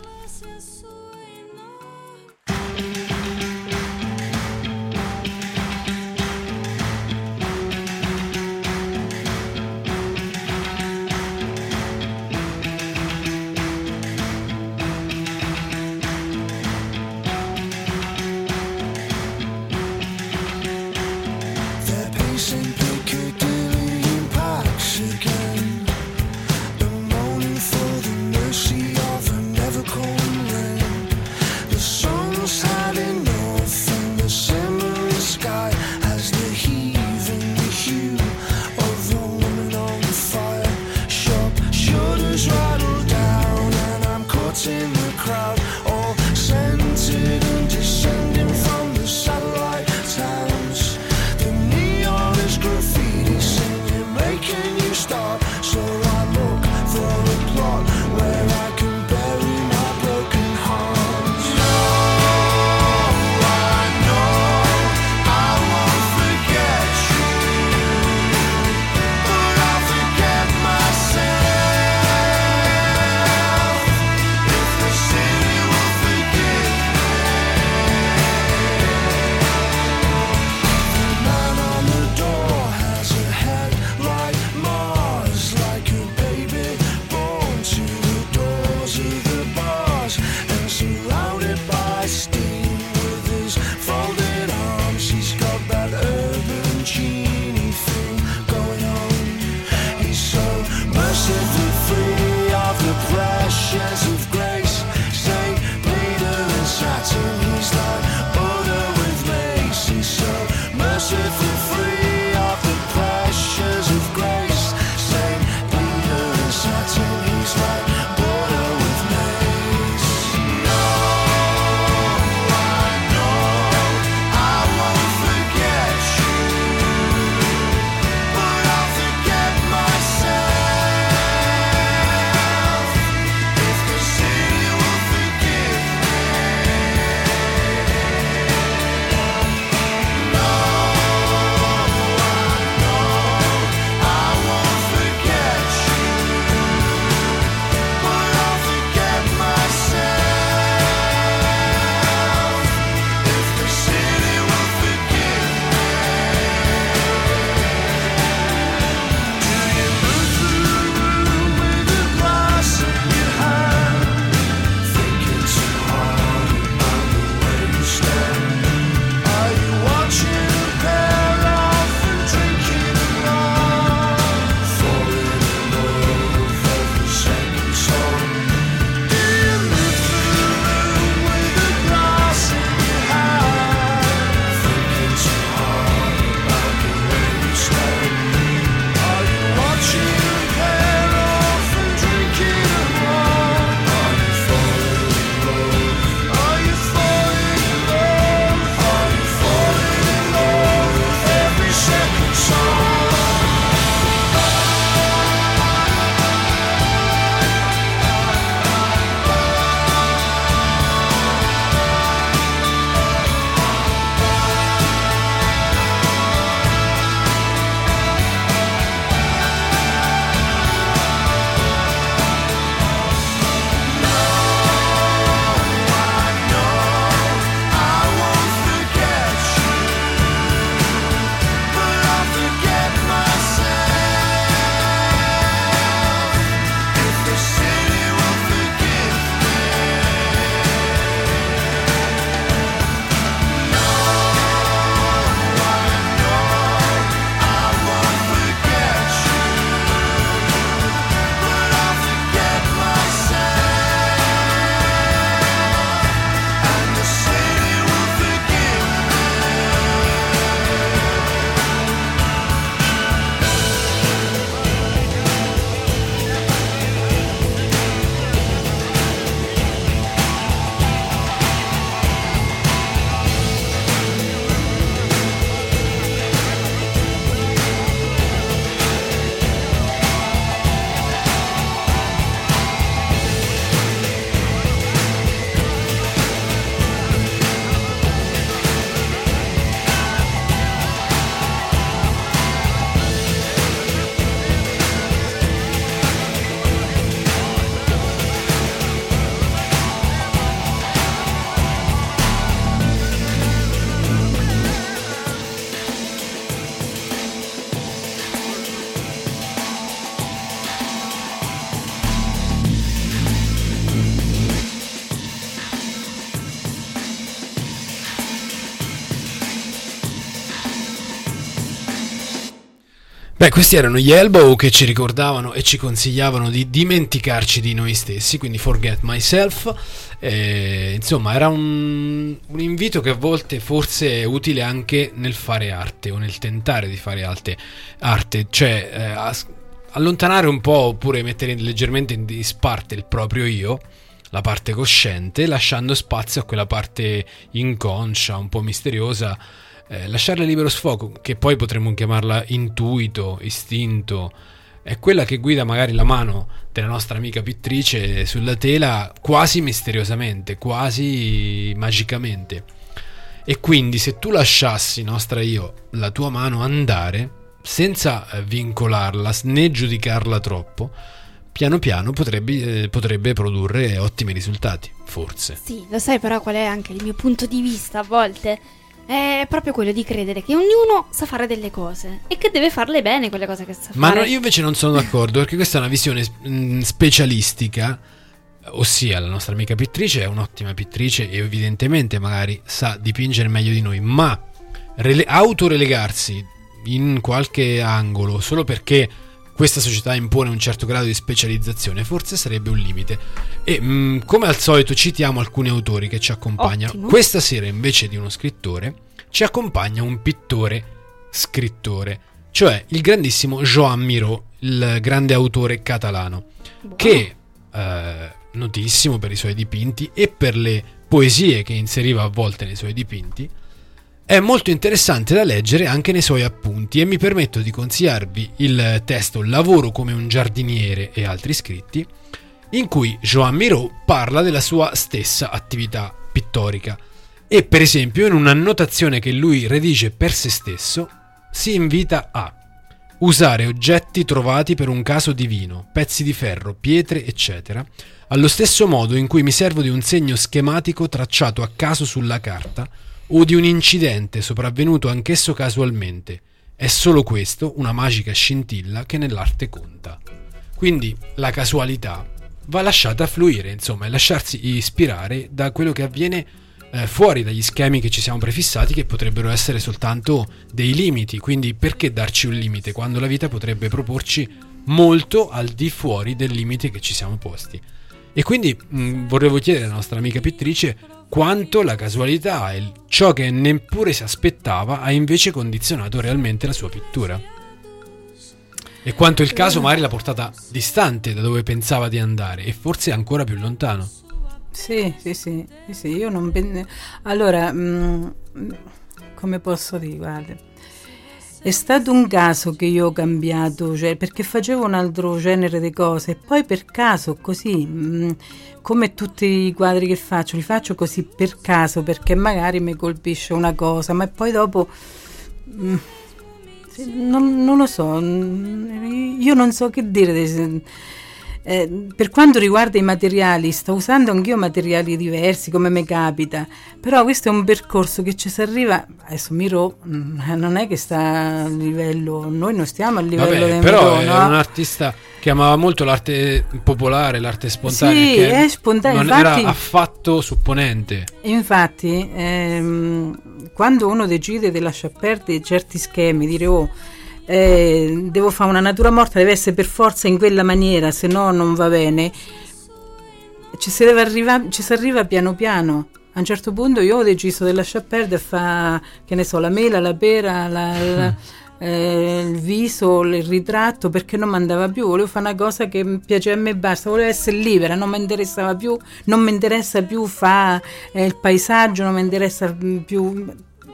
[SPEAKER 1] Beh, questi erano gli Elbow che ci ricordavano e ci consigliavano di dimenticarci di noi stessi, quindi Forget Myself. Eh, insomma, era un, un invito che a volte forse è utile anche nel fare arte o nel tentare di fare arte, arte cioè eh, as- allontanare un po' oppure mettere leggermente in disparte il proprio io, la parte cosciente, lasciando spazio a quella parte inconscia, un po' misteriosa. Eh, lasciarle libero sfogo, che poi potremmo chiamarla intuito, istinto, è quella che guida magari la mano della nostra amica pittrice sulla tela quasi misteriosamente, quasi magicamente. E quindi se tu lasciassi, nostra io, la tua mano andare senza vincolarla né giudicarla troppo, piano piano potrebbe, eh, potrebbe produrre ottimi risultati, forse.
[SPEAKER 2] Sì, lo sai però qual è anche il mio punto di vista a volte? È proprio quello di credere che ognuno sa fare delle cose e che deve farle bene quelle cose che sa
[SPEAKER 1] Ma
[SPEAKER 2] fare.
[SPEAKER 1] no, io invece non sono d'accordo, perché questa è una visione mh, specialistica, ossia la nostra amica pittrice è un'ottima pittrice e evidentemente magari sa dipingere meglio di noi, ma rele- autorelegarsi in qualche angolo solo perché questa società impone un certo grado di specializzazione forse sarebbe un limite. E mh, come al solito citiamo alcuni autori che ci accompagnano.
[SPEAKER 2] Ottimo.
[SPEAKER 1] Questa sera invece di uno scrittore ci accompagna un pittore scrittore, cioè il grandissimo Joan Miró, il grande autore catalano,
[SPEAKER 2] Buono.
[SPEAKER 1] che eh, notissimo per i suoi dipinti e per le poesie che inseriva a volte nei suoi dipinti. È molto interessante da leggere anche nei suoi appunti e mi permetto di consigliarvi il testo Lavoro come un giardiniere e altri scritti, in cui Joan Miró parla della sua stessa attività pittorica e per esempio in un'annotazione che lui redige per se stesso si invita a usare oggetti trovati per un caso divino, pezzi di ferro, pietre eccetera, allo stesso modo in cui mi servo di un segno schematico tracciato a caso sulla carta o di un incidente sopravvenuto anch'esso casualmente. È solo questo, una magica scintilla che nell'arte conta. Quindi la casualità va lasciata fluire, insomma, e lasciarsi ispirare da quello che avviene eh, fuori dagli schemi che ci siamo prefissati, che potrebbero essere soltanto dei limiti. Quindi perché darci un limite quando la vita potrebbe proporci molto al di fuori del limite che ci siamo posti? E quindi mh, vorrevo chiedere alla nostra amica pittrice quanto la casualità e ciò che neppure si aspettava ha invece condizionato realmente la sua pittura, e quanto il caso magari l'ha portata distante da dove pensava di andare e forse ancora più lontano.
[SPEAKER 3] Sì, sì, sì, sì, sì, io non pen- allora mh, come posso dire, guarda, è stato un caso che io ho cambiato, cioè, perché facevo un altro genere di cose e poi per caso così, mh, come tutti i quadri che faccio, li faccio così per caso, perché magari mi colpisce una cosa, ma poi dopo mh, non, non lo so, io non so che dire. Eh, per quanto riguarda i materiali, sto usando anch'io materiali diversi come mi capita, però questo è un percorso che ci si arriva. Adesso Miró non è che sta a livello, noi non stiamo a livello
[SPEAKER 1] Vabbè,
[SPEAKER 3] di
[SPEAKER 1] però
[SPEAKER 3] Miró,
[SPEAKER 1] è
[SPEAKER 3] no?
[SPEAKER 1] un artista che amava molto l'arte popolare, l'arte spontanea,
[SPEAKER 3] Sì,
[SPEAKER 1] che
[SPEAKER 3] è spontanea,
[SPEAKER 1] non
[SPEAKER 3] infatti,
[SPEAKER 1] era affatto supponente.
[SPEAKER 3] Infatti ehm, quando uno decide di lasciare perdere certi schemi, dire oh Eh, devo fare una natura morta, deve essere per forza in quella maniera, se no non va bene, ci si deve arrivare, ci si arriva piano piano. A un certo punto io ho deciso di lasciare perdere, fa, che ne so, la mela, la pera, la, la, eh, il viso, il ritratto, perché non mi andava più, volevo fare una cosa che mi piaceva a me e basta, volevo essere libera, non mi interessava più, non mi interessa più fare eh, il paesaggio, non mi interessa più,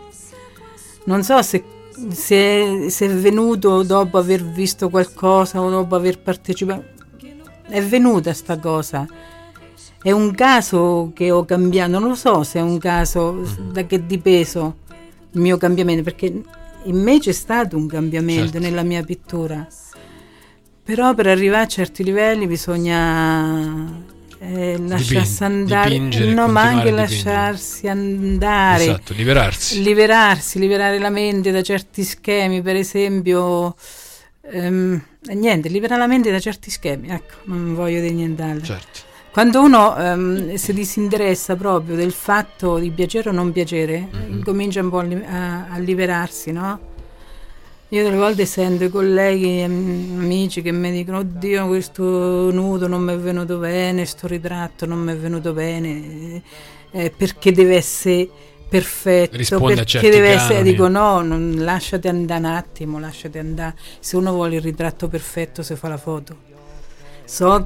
[SPEAKER 3] non so se Se è, se è venuto dopo aver visto qualcosa o dopo aver partecipato, è venuta sta cosa, è un caso che ho cambiato, non lo so se è un caso da che di peso il mio cambiamento, perché in me c'è stato un cambiamento, certo, nella mia pittura, però per arrivare a certi livelli bisogna Eh, lasciarsi andare,
[SPEAKER 1] dipingere,
[SPEAKER 3] no, ma anche
[SPEAKER 1] a
[SPEAKER 3] lasciarsi andare,
[SPEAKER 1] esatto, liberarsi
[SPEAKER 3] liberarsi, liberare la mente da certi schemi, per esempio ehm, niente, liberare la mente da certi schemi, ecco, non voglio dire nient'altro.
[SPEAKER 1] Certo.
[SPEAKER 3] Quando uno ehm, si disinteressa proprio del fatto di piacere o non piacere, mm-hmm, comincia un po' a, a, a liberarsi, no? Io delle volte sento i colleghi, amici che mi dicono: oddio, questo nudo non mi è venuto bene, sto ritratto non mi è venuto bene, eh, perché deve essere perfetto,
[SPEAKER 1] risponde
[SPEAKER 3] perché
[SPEAKER 1] a certi
[SPEAKER 3] deve
[SPEAKER 1] canoni.
[SPEAKER 3] essere, dico no, non, lasciati andare un attimo, lasciati andare. Se uno vuole il ritratto perfetto si fa la foto. So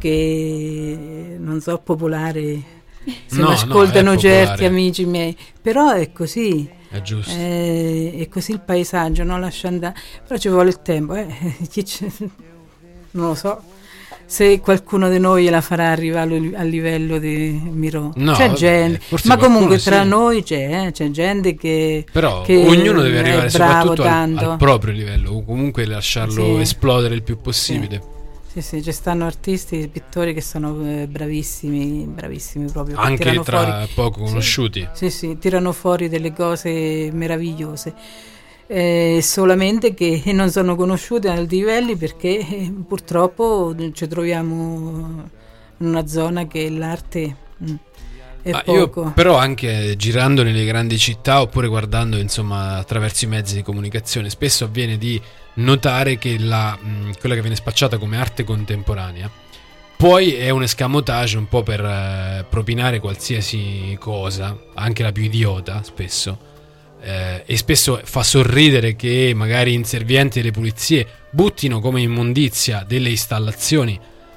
[SPEAKER 3] che non so popolare, se
[SPEAKER 1] No,
[SPEAKER 3] mi ascoltano
[SPEAKER 1] no,
[SPEAKER 3] certi
[SPEAKER 1] popolare.
[SPEAKER 3] amici miei, però è così.
[SPEAKER 1] È giusto.
[SPEAKER 3] Eh, è così il paesaggio, non lascia andare, però ci vuole il tempo, eh. Chi c'è? Non lo so se qualcuno di noi la farà arrivare al al livello di Miró.
[SPEAKER 1] No,
[SPEAKER 3] C'è
[SPEAKER 1] vabbè,
[SPEAKER 3] gente,
[SPEAKER 1] forse
[SPEAKER 3] ma comunque
[SPEAKER 1] qualcuno
[SPEAKER 3] tra
[SPEAKER 1] sì.
[SPEAKER 3] noi c'è, eh, c'è gente che,
[SPEAKER 1] Però
[SPEAKER 3] che
[SPEAKER 1] ognuno deve arrivare
[SPEAKER 3] è bravo
[SPEAKER 1] soprattutto al,
[SPEAKER 3] tanto.
[SPEAKER 1] al proprio livello, o comunque lasciarlo
[SPEAKER 3] Sì.
[SPEAKER 1] esplodere il più possibile.
[SPEAKER 3] Sì, sì, ci stanno artisti, pittori che sono eh, bravissimi, bravissimi proprio. che
[SPEAKER 1] Anche
[SPEAKER 3] tirano
[SPEAKER 1] tra
[SPEAKER 3] fuori-
[SPEAKER 1] poco conosciuti.
[SPEAKER 3] Sì, sì, tirano fuori delle cose meravigliose. Eh, solamente che non sono conosciute a alti livelli perché eh, purtroppo ci troviamo in una zona che l'arte mm, è
[SPEAKER 1] Ah,
[SPEAKER 3] poco.
[SPEAKER 1] io però anche girando nelle grandi città oppure guardando insomma attraverso i mezzi di comunicazione spesso avviene di notare che la, mh, quella che viene spacciata come arte contemporanea poi è un escamotage un po' per eh, propinare qualsiasi cosa, anche la più idiota spesso, eh, e spesso fa sorridere che magari inservienti delle pulizie buttino come immondizia delle installazioni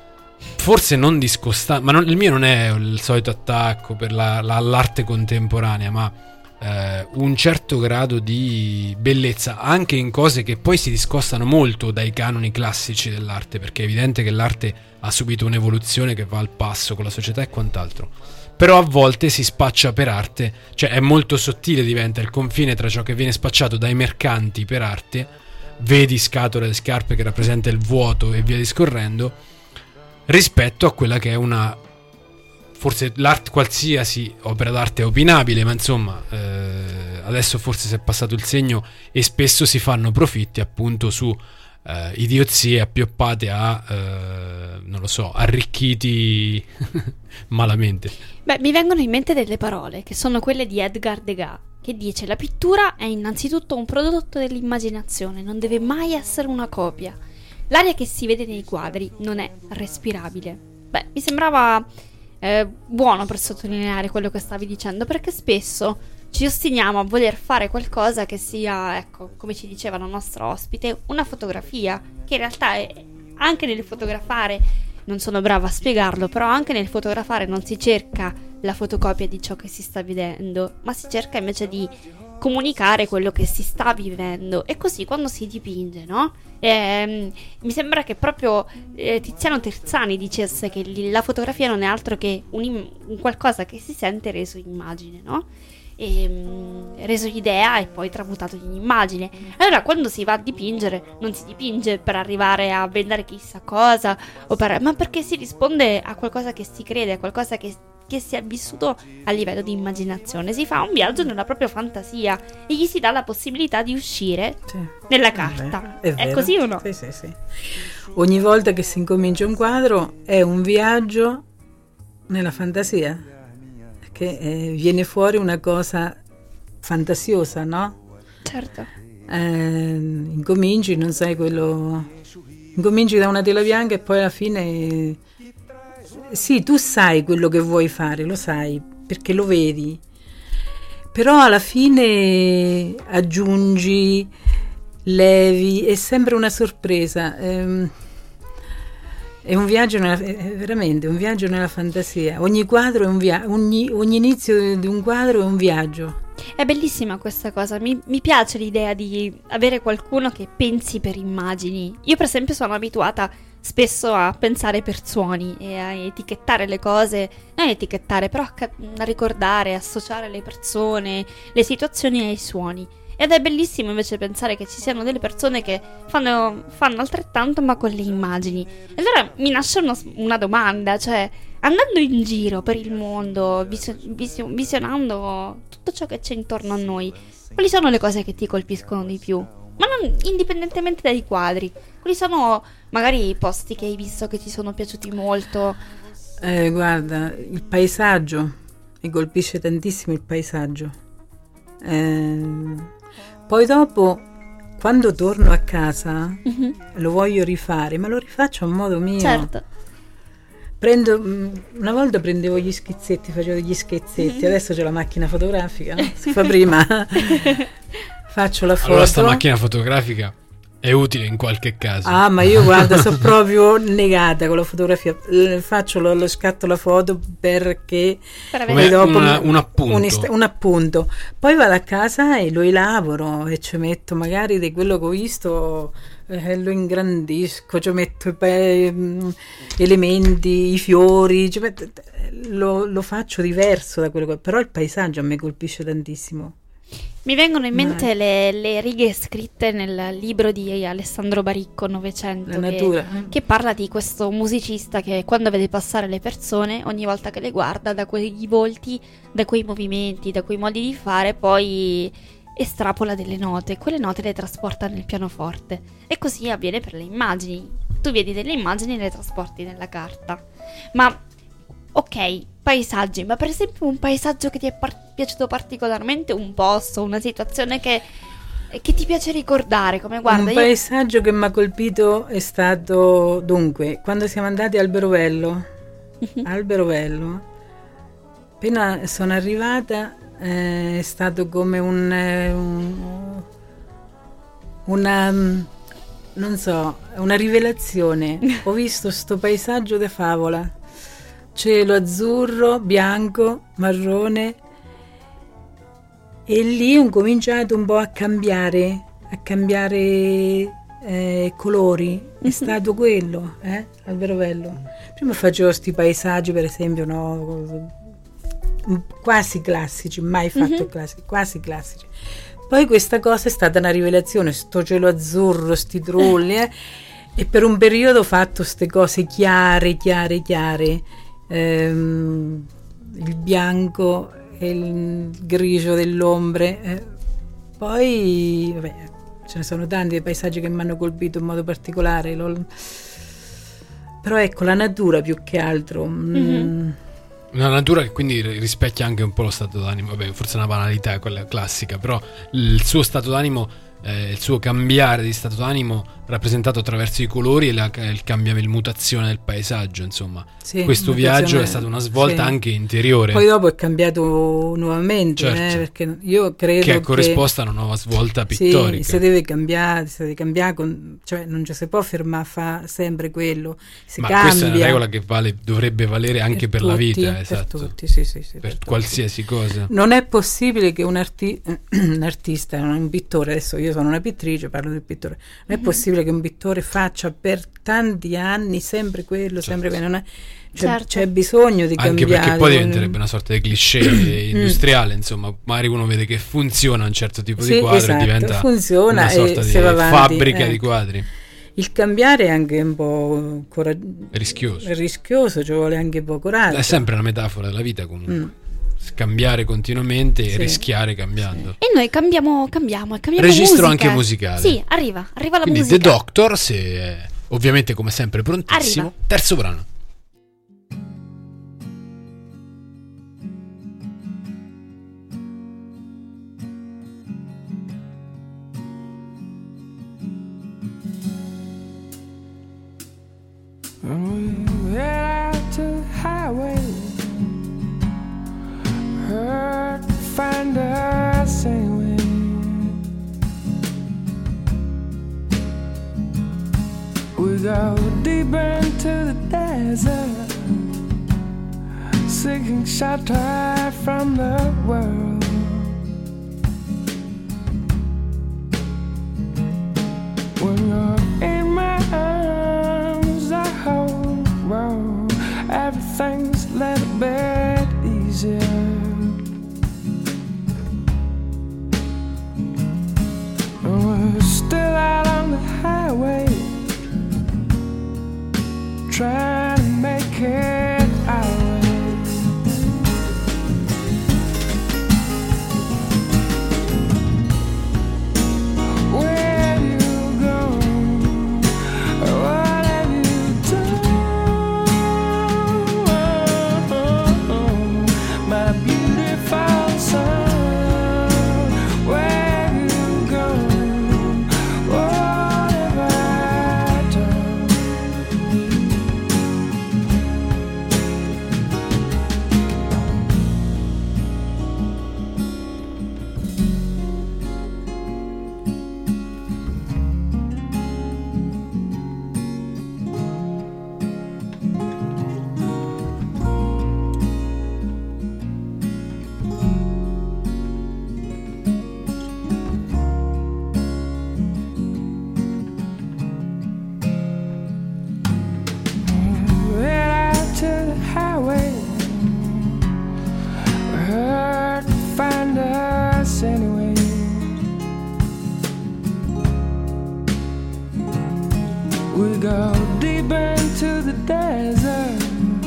[SPEAKER 1] forse non discostanti, ma non, il mio non è il solito attacco per la, la, l'arte contemporanea, ma eh, un certo grado di bellezza anche in cose che poi si discostano molto dai canoni classici dell'arte, perché è evidente che l'arte ha subito un'evoluzione che va al passo con la società e quant'altro, però a volte si spaccia per arte, cioè è molto sottile, diventa il confine tra ciò che viene spacciato dai mercanti per arte, vedi scatole e scarpe che rappresenta il vuoto e via discorrendo, rispetto a quella che è una, forse l'arte, qualsiasi opera d'arte è opinabile, ma insomma eh, adesso forse si è passato il segno e spesso si fanno profitti appunto su eh, idiozie appioppate a eh, non lo so, arricchiti malamente.
[SPEAKER 2] Beh, mi vengono in mente delle parole che sono quelle di Edgar Degas, che dice: la pittura è innanzitutto un prodotto dell'immaginazione, non deve mai essere una copia. L'aria che si vede nei quadri non è respirabile. Beh, mi sembrava eh, buono per sottolineare quello che stavi dicendo, perché spesso ci ostiniamo a voler fare qualcosa che sia, ecco, come ci diceva la nostra ospite, una fotografia, che in realtà è, anche nel fotografare, non sono brava a spiegarlo, però anche nel fotografare non si cerca la fotocopia di ciò che si sta vedendo, ma si cerca invece di comunicare quello che si sta vivendo. E così quando si dipinge, no? Ehm, mi sembra che proprio eh, Tiziano Terzani dicesse che li- la fotografia non è altro che un, im- un qualcosa che si sente reso in immagine, no? E, mm, reso idea e poi tramutato in immagine. Allora quando si va a dipingere non si dipinge per arrivare a vendere chissà cosa o per, ma perché si risponde a qualcosa che si crede, a qualcosa che, che si è vissuto a livello di immaginazione. Si fa un viaggio nella propria fantasia e gli si dà la possibilità di uscire
[SPEAKER 3] Sì.
[SPEAKER 2] nella
[SPEAKER 3] È
[SPEAKER 2] carta.
[SPEAKER 3] vero, è
[SPEAKER 2] È
[SPEAKER 3] vero.
[SPEAKER 2] così o no?
[SPEAKER 3] Sì, sì, sì. Ogni volta che si incomincia un quadro è un viaggio nella fantasia, che eh, viene fuori una cosa fantasiosa, no?
[SPEAKER 2] Certo.
[SPEAKER 3] Eh, incominci, non sai quello, incominci da una tela bianca e poi alla fine eh, sì, tu sai quello che vuoi fare, lo sai perché lo vedi, però alla fine aggiungi, levi, è sempre una sorpresa. ehm, È un viaggio nella, è veramente un viaggio nella fantasia. Ogni quadro è un viaggio, ogni, ogni inizio di un quadro è un viaggio.
[SPEAKER 2] È bellissima questa cosa, mi, mi piace l'idea di avere qualcuno che pensi per immagini. Io per esempio sono abituata spesso a pensare per suoni e a etichettare le cose, non etichettare, però a, ca- a ricordare, associare le persone, le situazioni ai suoni. Ed è bellissimo invece pensare che ci siano delle persone che fanno, fanno altrettanto ma con le immagini. E allora mi nasce uno- una domanda, cioè andando in giro per il mondo, visio- visio- visionando tutto ciò che c'è intorno a noi, quali sono le cose che ti colpiscono di più? Ma non indipendentemente dai quadri, quali sono magari i posti che hai visto che ti sono piaciuti molto?
[SPEAKER 3] Eh, guarda, il paesaggio, mi colpisce tantissimo il paesaggio. Eh, poi dopo, quando torno a casa
[SPEAKER 2] Mhm.
[SPEAKER 3] lo voglio rifare, ma lo rifaccio a modo mio.
[SPEAKER 2] Certo.
[SPEAKER 3] Prendo, mm, una volta prendevo gli schizzetti, facevo degli schizzetti,
[SPEAKER 2] Mhm.
[SPEAKER 3] adesso c'è la macchina fotografica, no? Si fa prima. Faccio la foto.
[SPEAKER 1] Allora sta macchina fotografica è utile in qualche caso.
[SPEAKER 3] Ah, ma io guarda, sono proprio negata con la fotografia. L- faccio lo, lo scatto la foto perché
[SPEAKER 2] Per avere-
[SPEAKER 1] Come
[SPEAKER 3] poi dopo
[SPEAKER 1] una-
[SPEAKER 3] mi-
[SPEAKER 1] un appunto.
[SPEAKER 3] un, ist- un appunto. Poi vado a casa e lo elaboro e ci metto magari di quello che ho visto, eh, lo ingrandisco, ci metto i pe- mm, elementi, i fiori, ci metto- lo, lo faccio diverso da quello che... Però il paesaggio a me colpisce tantissimo.
[SPEAKER 2] Mi vengono in
[SPEAKER 3] Ma-
[SPEAKER 2] mente le, le righe scritte nel libro di Alessandro Baricco, Novecento,
[SPEAKER 3] La
[SPEAKER 2] che-
[SPEAKER 3] natura.
[SPEAKER 2] che parla di questo musicista che quando vede passare le persone, ogni volta che le guarda, da quei volti, da quei movimenti, da quei modi di fare, poi estrapola delle note. Quelle note le trasporta nel pianoforte. E così avviene per le immagini. Tu vedi delle immagini e le trasporti nella carta. Ma, ok, paesaggi, ma per esempio un paesaggio che ti è par- piaciuto particolarmente, un posto, una situazione che, che ti piace ricordare, come guarda,
[SPEAKER 3] un
[SPEAKER 2] io...
[SPEAKER 3] paesaggio che mi ha colpito è stato, dunque, quando siamo andati a Alberovello,
[SPEAKER 2] Mhm.
[SPEAKER 3] Alberovello, appena sono arrivata, eh, è stato come un, eh, un- una, mm, non so, una rivelazione. Ho visto sto paesaggio da favola, cielo azzurro, bianco, marrone, e lì ho cominciato un po' a cambiare, a cambiare eh, colori. È stato quello, eh, Alberovello. Prima facevo sti paesaggi, per esempio, no, quasi classici, mai fatto
[SPEAKER 2] Mhm.
[SPEAKER 3] classici, quasi classici. Poi questa cosa è stata una rivelazione, sto cielo azzurro, sti trulli, eh, e per un periodo ho fatto queste cose chiare, chiare, chiare, ehm, il bianco e il grigio dell'ombre. eh. Poi, vabbè, ce ne sono tanti dei paesaggi che mi hanno colpito in modo particolare, lo- però ecco, la natura più che altro. mm,
[SPEAKER 2] Mhm.
[SPEAKER 1] Una natura che quindi rispecchia anche un po' lo stato d'animo. Vabbè, forse è una banalità quella classica, però il suo stato d'animo, eh, il suo cambiare di stato d'animo rappresentato attraverso i colori e la, il cambiamento, il mutazione del paesaggio, insomma.
[SPEAKER 3] sì,
[SPEAKER 1] Questo
[SPEAKER 3] una
[SPEAKER 1] viaggio
[SPEAKER 3] persona-
[SPEAKER 1] è stata una svolta
[SPEAKER 3] sì.
[SPEAKER 1] anche interiore,
[SPEAKER 3] Poi dopo è cambiato nuovamente,
[SPEAKER 1] Certo.
[SPEAKER 3] eh, perché io credo
[SPEAKER 1] che
[SPEAKER 3] che
[SPEAKER 1] è corrisposta a una nuova svolta
[SPEAKER 3] sì,
[SPEAKER 1] pittorica.
[SPEAKER 3] si deve cambiare, si deve cambiare, con- cioè non ci si può fermare a fare sempre quello, si
[SPEAKER 1] Ma
[SPEAKER 3] cambia.
[SPEAKER 1] questa è una regola che vale, dovrebbe valere anche per, la
[SPEAKER 3] tutti,
[SPEAKER 1] vita,
[SPEAKER 3] per
[SPEAKER 1] esatto.
[SPEAKER 3] tutti, sì, sì, sì,
[SPEAKER 1] per
[SPEAKER 3] per tutti.
[SPEAKER 1] qualsiasi cosa.
[SPEAKER 3] Non è possibile che un, arti- un artista, un pittore, adesso io sono una pittrice, parlo del pittore, non è possibile che un pittore faccia per tanti anni sempre quello, sempre quello, non è- c'è,
[SPEAKER 2] Certo.
[SPEAKER 3] c'è bisogno di
[SPEAKER 1] Anche
[SPEAKER 3] cambiare.
[SPEAKER 1] perché poi diventerebbe una sorta di cliché industriale, insomma, magari uno vede che funziona un certo tipo
[SPEAKER 3] Sì,
[SPEAKER 1] di quadro
[SPEAKER 3] esatto,
[SPEAKER 1] e diventa
[SPEAKER 3] funziona
[SPEAKER 1] una sorta
[SPEAKER 3] e
[SPEAKER 1] di
[SPEAKER 3] si va avanti,
[SPEAKER 1] fabbrica di
[SPEAKER 3] ecco.
[SPEAKER 1] quadri.
[SPEAKER 3] Il cambiare è anche un po' cora-
[SPEAKER 1] È rischioso.
[SPEAKER 3] è rischioso, ci vuole anche un po' coraggio.
[SPEAKER 1] È sempre una metafora della vita comunque.
[SPEAKER 3] Mm.
[SPEAKER 1] Cambiare continuamente e
[SPEAKER 3] Sì.
[SPEAKER 1] rischiare cambiando.
[SPEAKER 2] E noi cambiamo, cambiamo, e cambiamo
[SPEAKER 1] Registro
[SPEAKER 2] musica.
[SPEAKER 1] anche musicale.
[SPEAKER 2] Sì, arriva, arriva la
[SPEAKER 1] Quindi
[SPEAKER 2] musica.
[SPEAKER 1] The Doctor, se è ovviamente come sempre prontissimo.
[SPEAKER 2] Arriva.
[SPEAKER 1] Terzo brano.
[SPEAKER 5] And we head out to the highway. Hurt to find us anyway. We go deep into the desert, seeking shelter from the world. When you're in my arms, I hold, whoa, everything's a little bit easier. And we're still out on the highway, trying to make it our way. Where you go? What have you done, my beautiful son? Where you go? deep into the desert,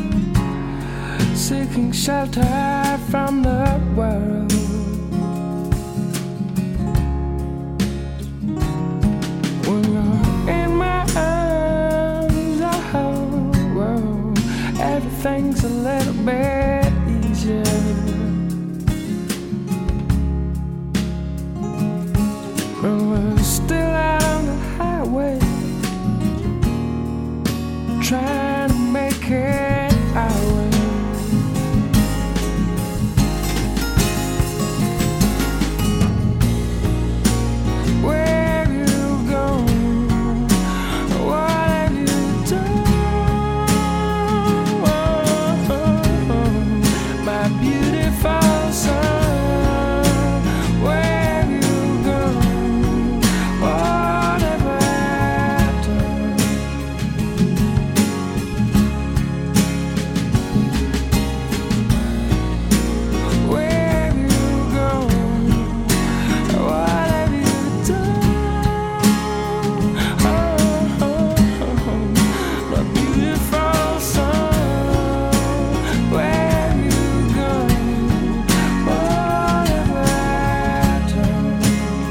[SPEAKER 5] seeking shelter from the world. When you're in my arms, oh, whoa, everything's a little bit easier. When we're still out on the highway, trying to make it our way. Where have you gone? What have you done? My beautiful son, where have you gone? What have I done? Where have you gone? What have you done? Oh, oh, oh, my beautiful son, where have you gone? What have I done?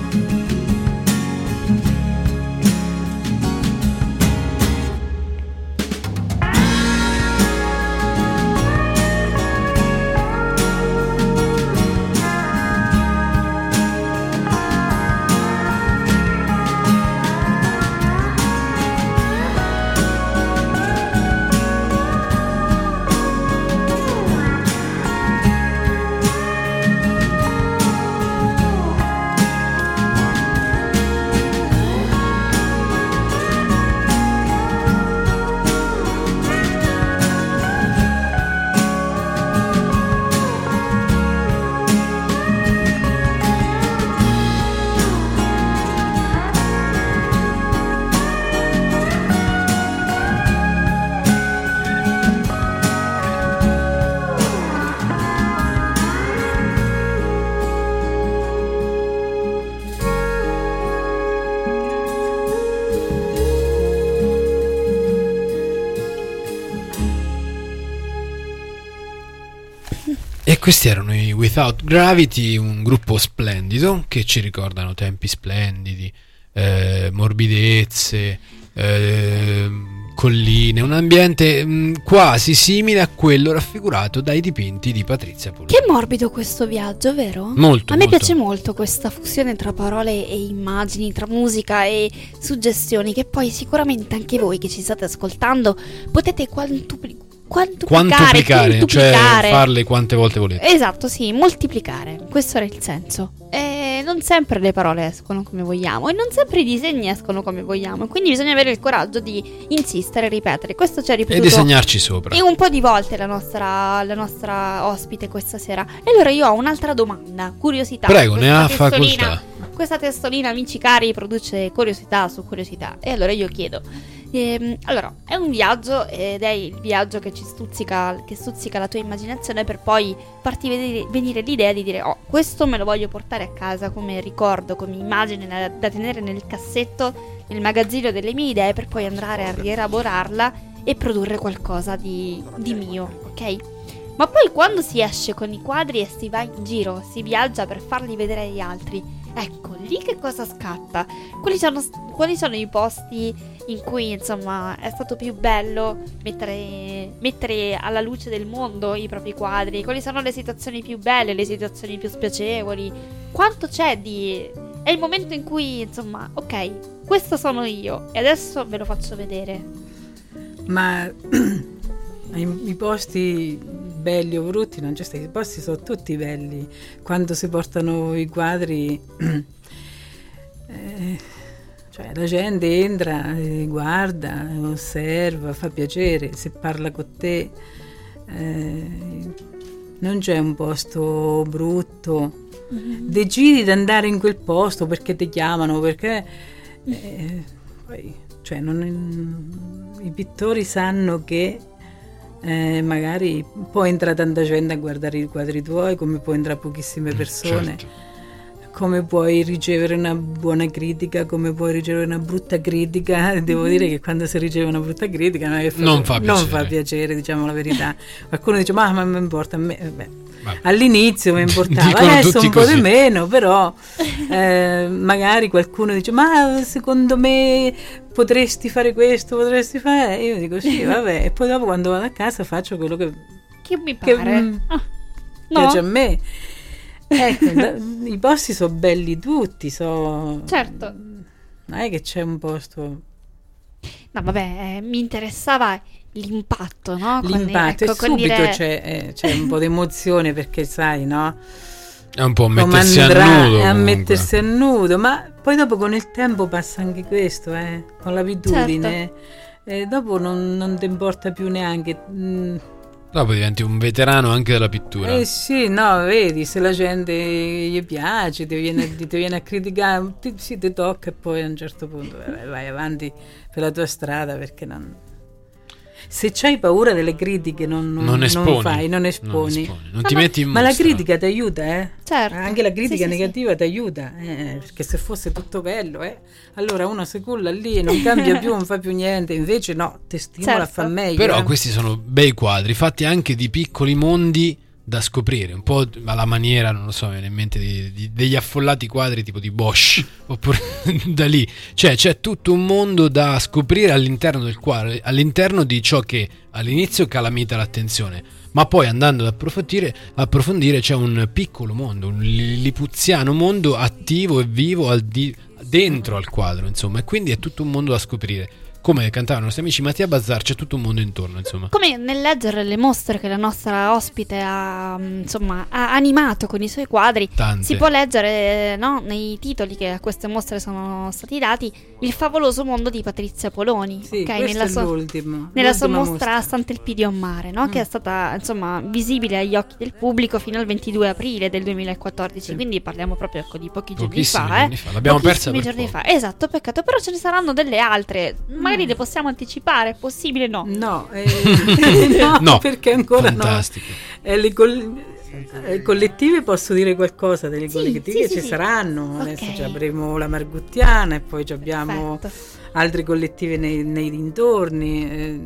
[SPEAKER 1] E questi erano i Without Gravity, un gruppo splendido che ci ricordano tempi splendidi, eh, morbidezze, eh, colline, un ambiente mh, quasi simile a quello raffigurato dai dipinti di Patrizia Puliti.
[SPEAKER 2] Che morbido questo viaggio, vero?
[SPEAKER 1] Molto,
[SPEAKER 2] A me
[SPEAKER 1] molto.
[SPEAKER 2] piace molto questa fusione tra parole e immagini, tra musica e suggestioni, che poi sicuramente anche voi che ci state ascoltando potete quantupli- quantuplicare,
[SPEAKER 1] Quantuplicare,
[SPEAKER 2] quintuplicare.
[SPEAKER 1] cioè farle quante volte volete.
[SPEAKER 2] Esatto, sì, moltiplicare, questo era il senso. E non sempre le parole escono come vogliamo e non sempre i disegni escono come vogliamo, e quindi bisogna avere il coraggio di insistere, ripetere. Questo ci ha
[SPEAKER 1] E
[SPEAKER 2] ripetuto
[SPEAKER 1] disegnarci sopra.
[SPEAKER 2] e un po' di volte la nostra, la nostra ospite questa sera. E allora io ho un'altra domanda, curiosità.
[SPEAKER 1] Prego, ne
[SPEAKER 2] Questa
[SPEAKER 1] ha
[SPEAKER 2] testolina-
[SPEAKER 1] facoltà.
[SPEAKER 2] Questa testolina, amici cari, produce curiosità su curiosità. E allora io chiedo, ehm, allora, è un viaggio ed è il viaggio che ci stuzzica, che stuzzica la tua immaginazione per poi farti vedere, venire l'idea di dire, oh, questo me lo voglio portare a casa come ricordo, come immagine da, da tenere nel cassetto, nel magazzino delle mie idee, per poi andare a rielaborarla e produrre qualcosa di, di mio, ok? Ma poi quando si esce con i quadri e si va in giro, si viaggia per farli vedere agli altri, ecco, lì che cosa scatta? Quali sono, quali sono i posti in cui, insomma, è stato più bello mettere, mettere alla luce del mondo i propri quadri? Quali sono le situazioni più belle, le situazioni più spiacevoli? Quanto c'è di... È il momento in cui, insomma, ok, questo sono io e adesso ve lo faccio vedere.
[SPEAKER 3] Ma i, i posti belli o brutti non c'è stato, i posti sono tutti belli. Quando si portano i quadri, eh, cioè la gente entra, eh, guarda, osserva, fa piacere, se parla con te, eh, non c'è un posto brutto. Mm-hmm. Decidi di andare in quel posto perché ti chiamano, perché eh, poi, cioè, non, i pittori sanno che eh, magari può entrare tanta gente a guardare i quadri tuoi, come può entrare pochissime persone.
[SPEAKER 1] Certo.
[SPEAKER 3] come puoi ricevere una buona critica, come puoi ricevere una brutta critica. Devo
[SPEAKER 2] Mm.
[SPEAKER 3] dire che quando si riceve una brutta critica non, è che
[SPEAKER 1] Non fa
[SPEAKER 3] non
[SPEAKER 1] piacere.
[SPEAKER 3] fa piacere, diciamo la verità. Qualcuno dice ma, ma mi importa a me. Beh,
[SPEAKER 1] Vabbè.
[SPEAKER 3] all'inizio mi importava,
[SPEAKER 1] Dicono
[SPEAKER 3] adesso
[SPEAKER 1] tutti
[SPEAKER 3] un po'
[SPEAKER 1] così.
[SPEAKER 3] di meno, però eh, magari qualcuno dice ma secondo me potresti fare questo, potresti fare, io dico sì, vabbè, e poi dopo quando vado a casa faccio quello che
[SPEAKER 2] Che mi
[SPEAKER 3] Che,
[SPEAKER 2] pare.
[SPEAKER 3] mm,
[SPEAKER 2] Ah, no?
[SPEAKER 3] piace a me. Ecco, da- i posti sono belli tutti, so,
[SPEAKER 2] Certo.
[SPEAKER 3] non è che c'è un posto.
[SPEAKER 2] No, vabbè, eh, mi interessava l'impatto, no? Con-
[SPEAKER 3] L'impatto
[SPEAKER 2] ecco,
[SPEAKER 3] e
[SPEAKER 2] con
[SPEAKER 3] subito
[SPEAKER 2] dire-
[SPEAKER 3] c'è, eh, c'è un po' di emozione perché sai, no?
[SPEAKER 1] È un po'
[SPEAKER 3] Come
[SPEAKER 1] mettersi a
[SPEAKER 3] andrà
[SPEAKER 1] nudo.
[SPEAKER 3] a
[SPEAKER 1] comunque.
[SPEAKER 3] mettersi a nudo, ma poi dopo con il tempo passa anche questo, eh, con l'abitudine.
[SPEAKER 2] Certo.
[SPEAKER 3] E dopo non, non ti importa più neanche. mm,
[SPEAKER 1] Dopo diventi un veterano anche della pittura.
[SPEAKER 3] Eh sì, no, vedi, se la gente gli piace, ti viene, ti viene a criticare, ti, sì, ti tocca e poi a un certo punto vai, vai avanti per la tua strada perché non... Se c'hai paura delle critiche non, non,
[SPEAKER 1] Non esponi.
[SPEAKER 3] fai, non
[SPEAKER 1] Non
[SPEAKER 3] esponi.
[SPEAKER 1] esponi, non
[SPEAKER 3] Ma-
[SPEAKER 1] ti
[SPEAKER 3] ma-
[SPEAKER 1] metti in
[SPEAKER 3] Ma la
[SPEAKER 1] mostra.
[SPEAKER 3] critica ti aiuta, eh?
[SPEAKER 2] Certo.
[SPEAKER 3] Anche la critica
[SPEAKER 2] Sì, sì,
[SPEAKER 3] negativa ti aiuta, eh, perché se fosse tutto bello, eh, allora uno si culla lì e non cambia più, non fa più niente, invece no, ti stimola a
[SPEAKER 2] Certo.
[SPEAKER 3] far meglio.
[SPEAKER 1] Però
[SPEAKER 3] eh.
[SPEAKER 1] questi sono bei quadri, fatti anche di piccoli mondi da scoprire, un po' alla maniera, non lo so, mi viene in mente di- di- degli affollati quadri tipo di Bosch, oppure da lì. Cioè c'è tutto un mondo da scoprire all'interno del quadro, all'interno di ciò che all'inizio calamita l'attenzione, ma poi andando ad approfondire, approfondire c'è un piccolo mondo, un lilipuziano mondo attivo e vivo al di- dentro al quadro, insomma, e quindi è tutto un mondo da scoprire. Come cantavano i nostri amici Mattia Bazzar, c'è tutto un mondo intorno, insomma.
[SPEAKER 2] Come nel leggere le mostre che la nostra ospite ha, mm, insomma, ha animato con i suoi quadri,
[SPEAKER 1] Tante.
[SPEAKER 2] si può leggere, no, nei titoli che a queste mostre sono stati dati, il favoloso mondo di Patrizia Poloni,
[SPEAKER 3] Sì,
[SPEAKER 2] ok?
[SPEAKER 3] questo
[SPEAKER 2] Nella
[SPEAKER 3] è
[SPEAKER 2] sua,
[SPEAKER 3] l'ultimo.
[SPEAKER 2] nella sua
[SPEAKER 3] l'ultima
[SPEAKER 2] mostra Sant'Elpidio a Mare, no?
[SPEAKER 3] Mm.
[SPEAKER 2] Che è stata insomma visibile agli occhi del pubblico fino al ventidue aprile del duemilaquattordici,
[SPEAKER 3] Sì.
[SPEAKER 2] quindi parliamo proprio ecco, di pochi giorni
[SPEAKER 1] Pochissimi
[SPEAKER 2] fa,
[SPEAKER 1] giorni
[SPEAKER 2] eh.
[SPEAKER 1] fa, l'abbiamo persa
[SPEAKER 2] Pochissimi
[SPEAKER 1] per
[SPEAKER 2] giorni
[SPEAKER 1] poco.
[SPEAKER 2] fa, esatto, peccato, però ce ne saranno delle altre, magari
[SPEAKER 3] Mm.
[SPEAKER 2] le possiamo anticipare, è possibile? No.
[SPEAKER 3] No, eh, no,
[SPEAKER 1] No,
[SPEAKER 3] perché ancora
[SPEAKER 1] fantastico.
[SPEAKER 3] no. Eh, le col- eh, collettive posso dire qualcosa delle
[SPEAKER 2] Sì,
[SPEAKER 3] collettive
[SPEAKER 2] sì,
[SPEAKER 3] ci
[SPEAKER 2] sì, sì.
[SPEAKER 3] saranno.
[SPEAKER 2] Ok.
[SPEAKER 3] Adesso ci avremo la Marguttiana e poi ci abbiamo
[SPEAKER 2] Perfetto.
[SPEAKER 3] altre collettive nei, nei dintorni. eh.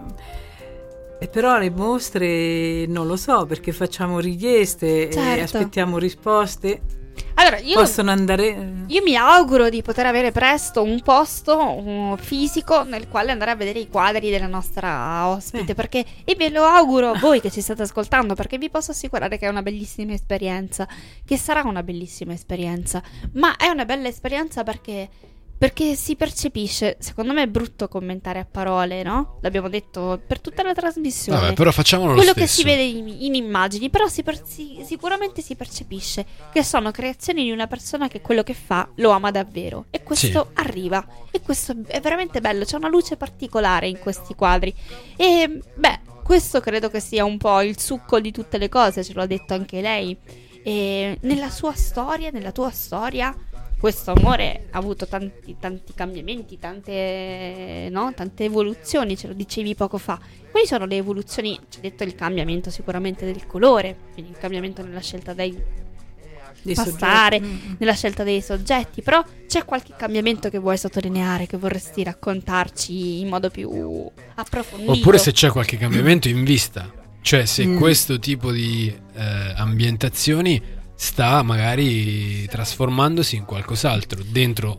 [SPEAKER 3] E però le mostre non lo so perché facciamo richieste e
[SPEAKER 2] Certo.
[SPEAKER 3] aspettiamo risposte.
[SPEAKER 2] Allora, io,
[SPEAKER 3] Possono andare.
[SPEAKER 2] io mi auguro di poter avere presto un posto un fisico nel quale andare a vedere i quadri della nostra ospite,
[SPEAKER 3] Eh.
[SPEAKER 2] perché, e ve lo auguro a voi che ci state ascoltando, perché vi posso assicurare che è una bellissima esperienza, che sarà una bellissima esperienza, ma è una bella esperienza perché... Perché si percepisce, secondo me è brutto commentare a parole, no? L'abbiamo detto per tutta la trasmissione.
[SPEAKER 1] Vabbè, però facciamolo lo
[SPEAKER 2] Quello
[SPEAKER 1] stesso.
[SPEAKER 2] che si vede in, in immagini, però si per- si- sicuramente si percepisce che sono creazioni di una persona che quello che fa lo ama davvero. E questo arriva. E questo è veramente bello. C'è una luce particolare in questi quadri. E beh, questo credo che sia un po' il succo di tutte le cose, ce l'ha detto anche lei. E nella sua storia, nella tua storia, questo amore ha avuto tanti, tanti cambiamenti, tante, no? Tante evoluzioni, ce lo dicevi poco fa. Quali sono le evoluzioni? Ci hai detto il cambiamento sicuramente del colore, quindi il cambiamento nella scelta dei
[SPEAKER 3] dei
[SPEAKER 2] passare,
[SPEAKER 3] soggetti. Mm.
[SPEAKER 2] nella scelta dei soggetti, però c'è qualche cambiamento che vuoi sottolineare, che vorresti raccontarci in modo più approfondito?
[SPEAKER 1] Oppure se c'è qualche cambiamento in vista, cioè se
[SPEAKER 3] Mm.
[SPEAKER 1] questo tipo di eh, ambientazioni sta magari trasformandosi in qualcos'altro dentro.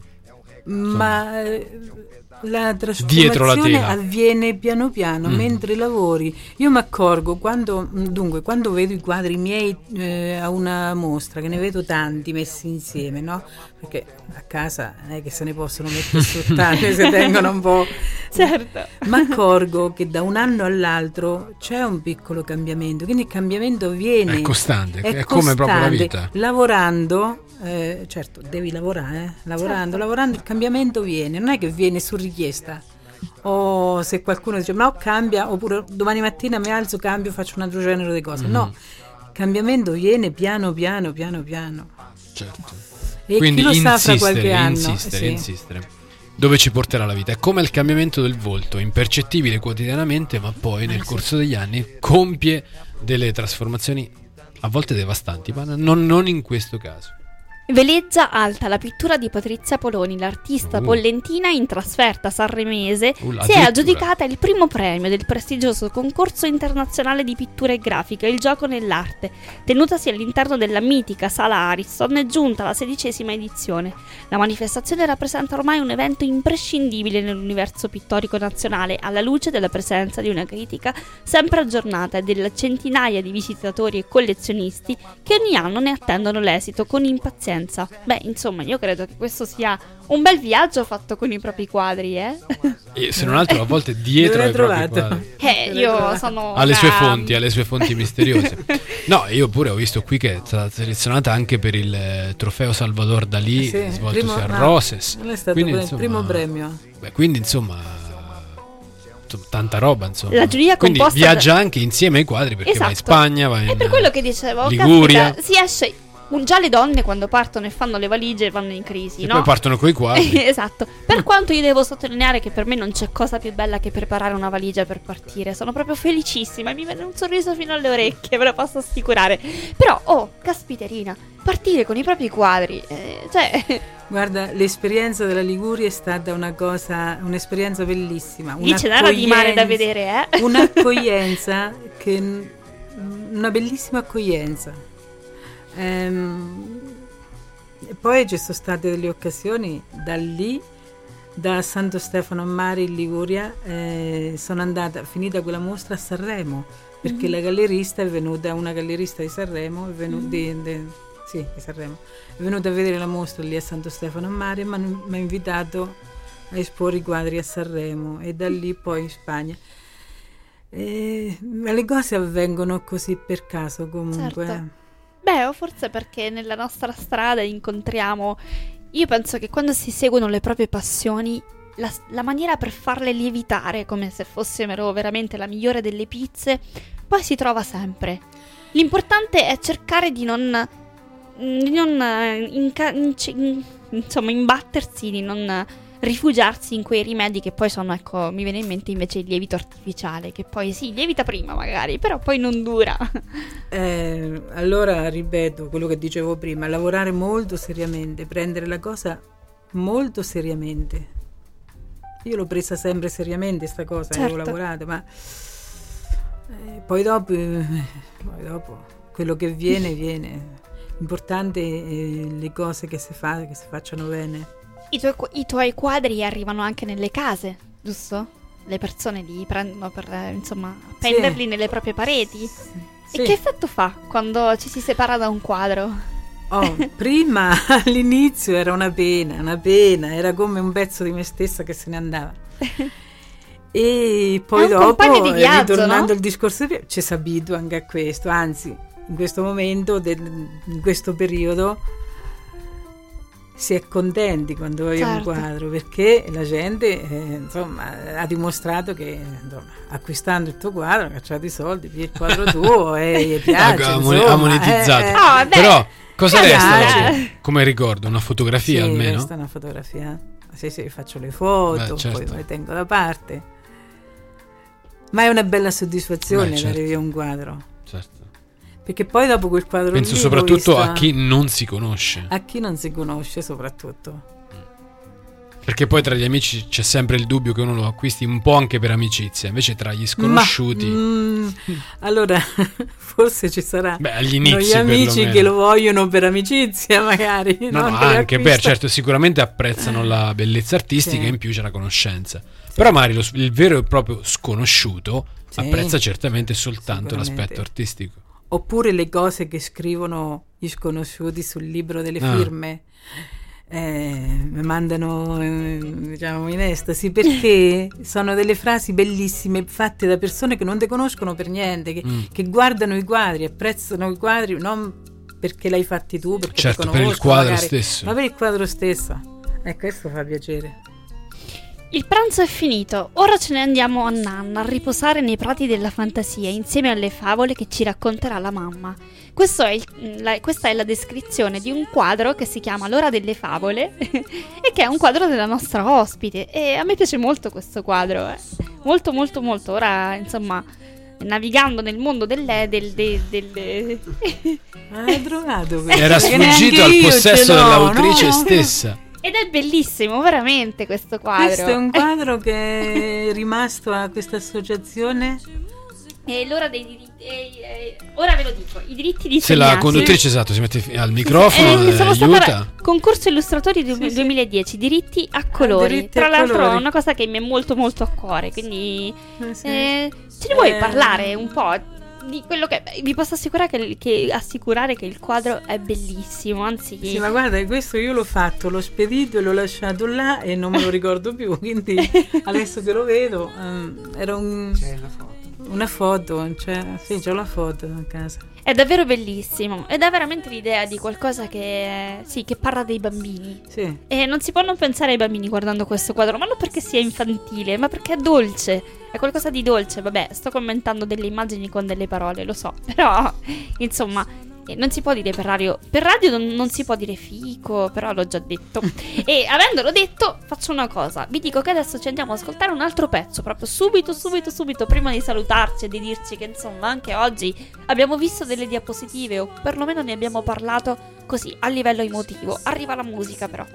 [SPEAKER 3] Ma eh, la
[SPEAKER 1] Dietro la
[SPEAKER 3] trasformazione
[SPEAKER 1] tela.
[SPEAKER 3] avviene piano piano
[SPEAKER 1] Mm.
[SPEAKER 3] mentre lavori. Io mi accorgo quando, dunque, quando vedo i quadri miei eh, a una mostra, che ne vedo tanti messi insieme, no? Perché a casa non è che se ne possono mettere soltanto, si tengono un po'.
[SPEAKER 2] Certo.
[SPEAKER 3] Mi accorgo che da un anno all'altro c'è un piccolo cambiamento, quindi il cambiamento viene.
[SPEAKER 1] È costante, è,
[SPEAKER 3] È
[SPEAKER 1] come proprio la
[SPEAKER 3] costante.
[SPEAKER 1] vita.
[SPEAKER 3] Lavorando, eh, certo, devi lavorare, eh, lavorando,
[SPEAKER 2] Certo.
[SPEAKER 3] lavorando il cambiamento viene, non è che viene su richiesta. O se qualcuno dice no, cambia, oppure domani mattina mi alzo, cambio, faccio un altro genere di cose. No, il cambiamento viene piano piano, piano piano.
[SPEAKER 1] Certo.
[SPEAKER 3] E
[SPEAKER 1] Quindi
[SPEAKER 3] chi lo sa fra
[SPEAKER 1] insistere,
[SPEAKER 3] qualche anno.
[SPEAKER 1] insistere,
[SPEAKER 3] sì.
[SPEAKER 1] insistere. Dove ci porterà la vita? È come il cambiamento del volto, impercettibile quotidianamente, ma poi nel corso degli anni compie delle trasformazioni a volte devastanti, ma non, non in questo caso.
[SPEAKER 2] Veleggia alta, la pittura di Patrizia Poloni, l'artista
[SPEAKER 1] Uh.
[SPEAKER 2] pollentina in trasferta sanremese,
[SPEAKER 1] Uh,
[SPEAKER 2] si è
[SPEAKER 1] addirittura.
[SPEAKER 2] aggiudicata il primo premio del prestigioso concorso internazionale di pittura e grafica, Il gioco nell'arte, tenutasi all'interno della mitica Sala Ariston, è giunta alla sedicesima edizione. La manifestazione rappresenta ormai un evento imprescindibile nell'universo pittorico nazionale, alla luce della presenza di una critica sempre aggiornata e delle centinaia di visitatori e collezionisti che ogni anno ne attendono l'esito con impazienza. Beh, insomma, io credo che questo sia un bel viaggio fatto con i propri quadri, eh?
[SPEAKER 1] E se non altro a volte dietro
[SPEAKER 3] Dove
[SPEAKER 1] ai
[SPEAKER 3] l'hai
[SPEAKER 1] propri
[SPEAKER 3] trovato?
[SPEAKER 1] quadri.
[SPEAKER 2] Eh,
[SPEAKER 3] L'hai
[SPEAKER 2] io
[SPEAKER 3] trovato?
[SPEAKER 2] sono
[SPEAKER 1] Alle sue
[SPEAKER 2] una-
[SPEAKER 1] fonti, alle sue fonti misteriose. No, io pure ho visto qui che è stata selezionata anche per il eh, trofeo Salvador Dalì,
[SPEAKER 3] Sì,
[SPEAKER 1] svoltosi
[SPEAKER 3] primo-
[SPEAKER 1] a
[SPEAKER 3] no,
[SPEAKER 1] Roses.
[SPEAKER 3] non è stato
[SPEAKER 1] Quindi,
[SPEAKER 3] il
[SPEAKER 1] insomma,
[SPEAKER 3] primo premio.
[SPEAKER 1] Beh, quindi insomma, insomma, tanta roba, insomma.
[SPEAKER 2] La giuria
[SPEAKER 1] quindi
[SPEAKER 2] composta
[SPEAKER 1] viaggia anche insieme ai quadri perché va in
[SPEAKER 2] Esatto.
[SPEAKER 1] Spagna, va in
[SPEAKER 2] È per quello che dicevo,
[SPEAKER 1] Liguria.
[SPEAKER 2] caspita, si esce. Un- Già le donne quando partono e fanno le valigie vanno in crisi,
[SPEAKER 1] e
[SPEAKER 2] no?
[SPEAKER 1] poi partono coi quadri.
[SPEAKER 2] Esatto. Per quanto io devo sottolineare che per me non c'è cosa più bella che preparare una valigia per partire. Sono proprio felicissima e mi viene un sorriso fino alle orecchie, ve lo posso assicurare. Però, oh, caspiterina, partire con i propri quadri, eh, cioè,
[SPEAKER 3] Guarda, l'esperienza della Liguria è stata una cosa, un'esperienza bellissima.
[SPEAKER 2] lì ce n'era di mare da
[SPEAKER 3] un'accoglienza-
[SPEAKER 2] vedere, eh?
[SPEAKER 3] Un'accoglienza che una bellissima accoglienza. Ehm, e poi ci sono state delle occasioni da lì, da Santo Stefano a Mare in Liguria, eh, sono andata, finita quella mostra, a Sanremo, perché la gallerista è venuta, una gallerista di Sanremo, è venuta, di, di- sì, di Sanremo, è venuta a vedere la mostra lì a Santo Stefano a Mare e mi ha invitato a esporre i quadri a Sanremo e da lì poi in Spagna. E, ma le cose avvengono così per caso comunque.
[SPEAKER 2] Certo. Beh, o forse perché nella nostra strada incontriamo. Io penso che quando si seguono le proprie passioni, la, la maniera per farle lievitare, come se fossero veramente la migliore delle pizze, poi si trova sempre. L'importante è cercare di non. di non eh, inca- inc- in- insomma, imbattersi, di non rifugiarsi in quei rimedi che poi sono, ecco, mi viene in mente invece il lievito artificiale, che poi sì, lievita prima magari, però poi non dura.
[SPEAKER 3] Eh, allora ripeto quello che dicevo prima, lavorare molto seriamente, prendere la cosa molto seriamente. Io l'ho presa sempre seriamente sta cosa,
[SPEAKER 2] Certo.
[SPEAKER 3] avevo lavorato, ma eh, poi dopo, eh, poi dopo quello che viene viene. L'importante è le cose che si fa, che si facciano bene.
[SPEAKER 2] I tuoi, qu- I tuoi quadri arrivano anche nelle case, giusto? Le persone li prendono per, eh, insomma, appenderli nelle proprie pareti.
[SPEAKER 3] Sì.
[SPEAKER 2] E che effetto fa quando ci si separa da un quadro?
[SPEAKER 3] Oh, prima all'inizio era una pena, una pena, era come un pezzo di me stessa che se ne andava. E poi
[SPEAKER 2] È un compagno
[SPEAKER 3] dopo,
[SPEAKER 2] di viaggio,
[SPEAKER 3] ritornando
[SPEAKER 2] no?
[SPEAKER 3] al discorso, di- ci si abitua anche a questo, anzi, in questo momento, del- in questo periodo, si è contenti quando hai un
[SPEAKER 2] Certo.
[SPEAKER 3] quadro, perché la gente eh, insomma ha dimostrato che insomma, acquistando il tuo quadro ha cacciato i soldi, pigli il quadro tuo e gli piace,
[SPEAKER 1] ha,
[SPEAKER 3] insomma,
[SPEAKER 1] ha monetizzato.
[SPEAKER 3] eh, eh.
[SPEAKER 2] Ah, beh.
[SPEAKER 1] Però cosa
[SPEAKER 2] Eh,
[SPEAKER 1] resta
[SPEAKER 2] eh.
[SPEAKER 1] dopo? Come ricordo? Una fotografia
[SPEAKER 3] Sì,
[SPEAKER 1] almeno?
[SPEAKER 3] questa è una fotografia. Sì, sì, faccio le foto,
[SPEAKER 1] Beh, certo.
[SPEAKER 3] poi le tengo da parte. Ma è una bella soddisfazione
[SPEAKER 1] Beh, certo.
[SPEAKER 3] dare via un quadro.
[SPEAKER 1] Certo.
[SPEAKER 3] Perché poi dopo quel quadro
[SPEAKER 1] Penso
[SPEAKER 3] lì l'ho
[SPEAKER 1] soprattutto
[SPEAKER 3] vista-
[SPEAKER 1] a chi non si conosce.
[SPEAKER 3] a chi non si conosce soprattutto.
[SPEAKER 1] Perché poi tra gli amici c'è sempre il dubbio che uno lo acquisti un po' anche per amicizia. Invece tra gli sconosciuti...
[SPEAKER 3] Ma, mm, allora, forse ci sarà
[SPEAKER 1] Beh, agli inizi
[SPEAKER 3] gli amici
[SPEAKER 1] perlomeno.
[SPEAKER 3] che lo vogliono per amicizia, magari.
[SPEAKER 1] No,
[SPEAKER 3] non
[SPEAKER 1] no,
[SPEAKER 3] che lo
[SPEAKER 1] anche per,
[SPEAKER 3] acquistano.
[SPEAKER 1] certo, sicuramente apprezzano la bellezza artistica
[SPEAKER 3] Sì.
[SPEAKER 1] e in più c'è la conoscenza. Però magari lo- il vero e proprio sconosciuto
[SPEAKER 3] Sì.
[SPEAKER 1] apprezza certamente soltanto
[SPEAKER 3] Sicuramente.
[SPEAKER 1] l'aspetto artistico.
[SPEAKER 3] Oppure le cose che scrivono gli sconosciuti sul libro delle
[SPEAKER 1] Ah.
[SPEAKER 3] firme. Eh, mi mandano eh, diciamo in estasi perché sono delle frasi bellissime fatte da persone che non te conoscono per niente, che,
[SPEAKER 1] Mm.
[SPEAKER 3] che guardano i quadri, apprezzano i quadri non perché l'hai fatti tu, perché
[SPEAKER 1] Certo,
[SPEAKER 3] ti
[SPEAKER 1] per il
[SPEAKER 3] conoscono
[SPEAKER 1] quadro
[SPEAKER 3] magari,
[SPEAKER 1] stesso.
[SPEAKER 3] ma per il quadro stesso. E questo fa piacere.
[SPEAKER 2] Il pranzo è finito, ora ce ne andiamo a Nanna a riposare nei prati della fantasia insieme alle favole che ci racconterà la mamma. Questo è il- la- questa è la descrizione di un quadro che si chiama L'ora delle favole e che è un quadro della nostra ospite e a me piace molto questo quadro, eh. molto molto molto. Ora insomma navigando nel mondo delle... Del, del, del...
[SPEAKER 3] Ma è drogato questo,
[SPEAKER 1] Era
[SPEAKER 3] perché neanche
[SPEAKER 1] sfuggito al
[SPEAKER 3] io
[SPEAKER 1] possesso
[SPEAKER 3] ce l'ho,
[SPEAKER 1] dell'autrice
[SPEAKER 3] no?
[SPEAKER 1] stessa.
[SPEAKER 2] Ed è bellissimo, veramente, questo quadro.
[SPEAKER 3] Questo è un quadro che è rimasto a questa associazione.
[SPEAKER 2] E l'ora dei diritti... eh, eh, ora ve lo dico, i diritti di
[SPEAKER 1] Se la conduttrice, esatto, si mette al microfono,
[SPEAKER 2] Eh,
[SPEAKER 1] eh,
[SPEAKER 2] siamo
[SPEAKER 1] aiuta.
[SPEAKER 2] stata concorso illustratori du-
[SPEAKER 3] Sì, sì.
[SPEAKER 2] duemiladieci, diritti a colori.
[SPEAKER 3] diritti
[SPEAKER 2] Tra
[SPEAKER 3] a
[SPEAKER 2] l'altro
[SPEAKER 3] colori.
[SPEAKER 2] è una cosa che mi è molto molto a cuore, quindi
[SPEAKER 3] Eh, sì.
[SPEAKER 2] eh, ce ne vuoi
[SPEAKER 3] Eh.
[SPEAKER 2] parlare un po' di quello che vi posso assicurare che, che assicurare che il quadro è bellissimo, anzi
[SPEAKER 3] Sì, ma guarda, questo io l'ho fatto, l'ho spedito e l'ho lasciato là e non me lo ricordo più, quindi adesso che lo vedo, ehm, era un,
[SPEAKER 6] C'è la foto.
[SPEAKER 3] una foto, cioè, sì, c'ho la foto a casa.
[SPEAKER 2] è davvero bellissimo ed è veramente l'idea di qualcosa che sì, che parla dei bambini.
[SPEAKER 3] Sì.
[SPEAKER 2] E non si può non pensare ai bambini guardando questo quadro, ma non perché sia infantile, ma perché è dolce. È qualcosa di dolce. Vabbè, sto commentando delle immagini con delle parole, lo so. Però, insomma, eh, non si può dire per radio. Per radio non, non si può dire fico, però l'ho già detto. E avendolo detto, faccio una cosa. Vi dico che adesso ci andiamo ad ascoltare un altro pezzo, proprio subito, subito, subito, prima di salutarci e di dirci che, insomma, anche oggi abbiamo visto delle diapositive, o perlomeno ne abbiamo parlato così, a livello emotivo. Arriva la musica, però.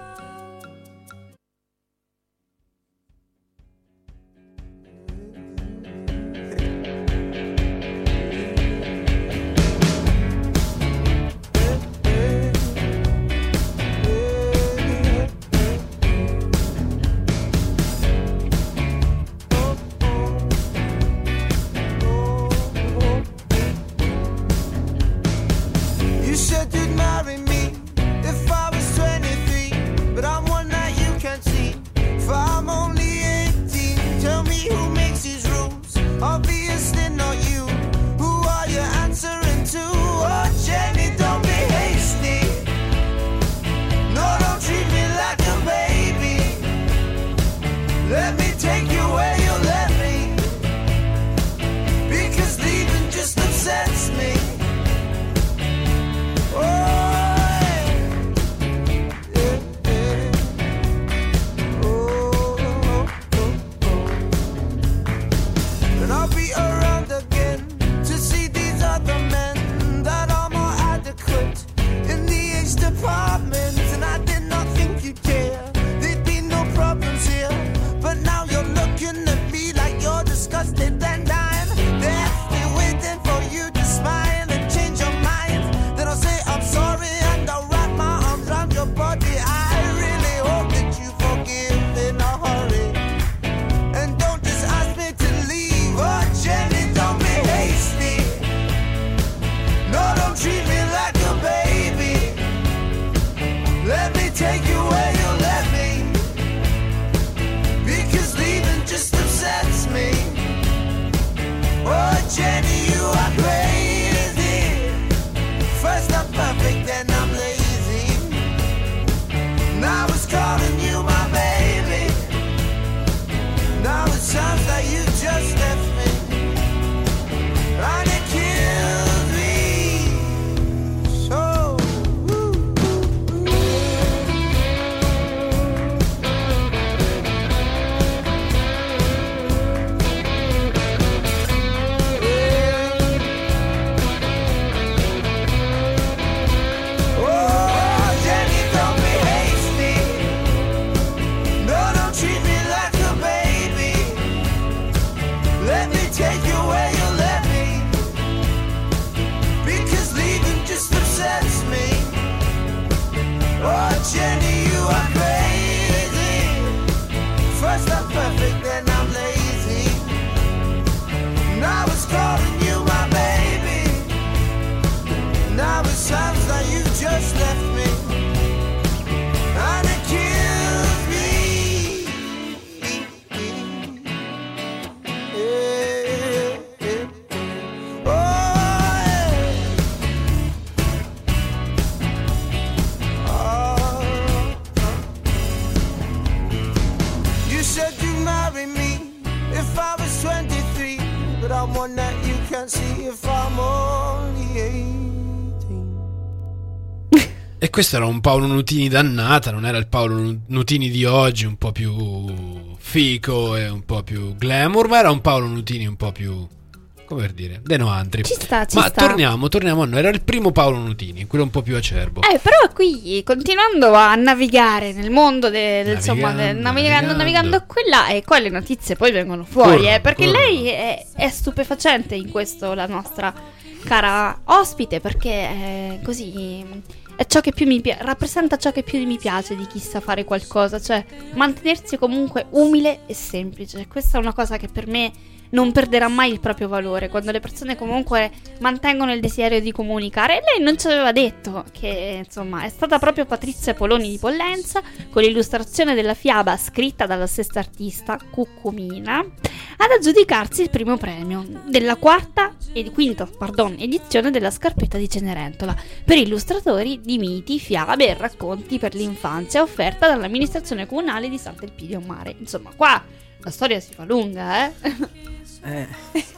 [SPEAKER 7] You said you'd marry me if I was twenty-three, but I'm one that you can't see. If I'm only eighteen, tell me who makes these rules. Obviously not you. Who are you answering to? Oh, Jenny, don't be hasty. No, don't treat me like a baby. Let me take you where you let me, because leaving just upsets me. Oh, yeah, yeah. Oh, oh, oh. And I'll be around again to see these other men that are more adequate in the age department. And I did not think you'd care, there'd be no problems here. But now you're looking at me like you're disgusted and dying. Deathly waiting for you to smile and change your mind. Then I'll say I'm sorry and I'll wrap my arms around your body. I really hope that you forgive in a hurry, and don't just ask me to leave. Oh, Jenny, don't be hasty. No, don't treat me like a baby. Let me take you where you let me, because leaving just upsets me. Oh, Jenny, you are crazy. First I'm perfect, then I'm lazy. Now it's calling you my baby. Now it sounds like you just left me, and it kills me so. Oh, Jenny, don't be hasty. No, don't treat me like a baby. Let me take you where you let me, because leaving just upsets me. Oh, Jenny, you are crazy. First I'm perfect, then I'm lazy. Now it's calling you my baby. Now it sounds like you just left me, and it kills me. Yeah, yeah, yeah. Oh, yeah. Oh, you said you'd marry me if I was twenty-three, but I'm one that you can't see if I'm only eighteen.
[SPEAKER 1] E questo era un Paolo Nutini dannata, non era il Paolo Nutini di oggi, un po' più fico e un po' più glamour, ma era un Paolo Nutini un po' più come per dire, de no altri.
[SPEAKER 2] Ci sta, ci
[SPEAKER 1] Ma
[SPEAKER 2] sta.
[SPEAKER 1] torniamo, torniamo a noi. Era il primo Paolo Nutini, quello un po' più acerbo.
[SPEAKER 2] Eh, però qui, continuando a navigare nel mondo del,
[SPEAKER 1] Navigando,
[SPEAKER 2] insomma, del- navigando,
[SPEAKER 1] navigando.
[SPEAKER 2] navigando qua e là, e qua le notizie poi vengono fuori,
[SPEAKER 1] Corrono,
[SPEAKER 2] eh, perché
[SPEAKER 1] corrono.
[SPEAKER 2] lei è, è stupefacente in questo, la nostra cara ospite, perché è così, è ciò che più mi piace, rappresenta ciò che più mi piace di chi sa fare qualcosa, cioè mantenersi comunque umile e semplice. Questa è una cosa che per me non perderà mai il proprio valore, quando le persone comunque mantengono il desiderio di comunicare. E lei non ci aveva detto che, insomma, è stata proprio Patrizia Poloni di Pollenza, con l'illustrazione della fiaba scritta dalla stessa artista, Cuccumina, ad aggiudicarsi il primo premio della quarta e quinta, pardon, edizione della Scarpetta di Cenerentola per illustratori di miti, fiabe e racconti per l'infanzia, offerta dall'amministrazione comunale di Sant'Elpidio Mare. Insomma, qua la storia si fa lunga, eh?
[SPEAKER 3] Eh,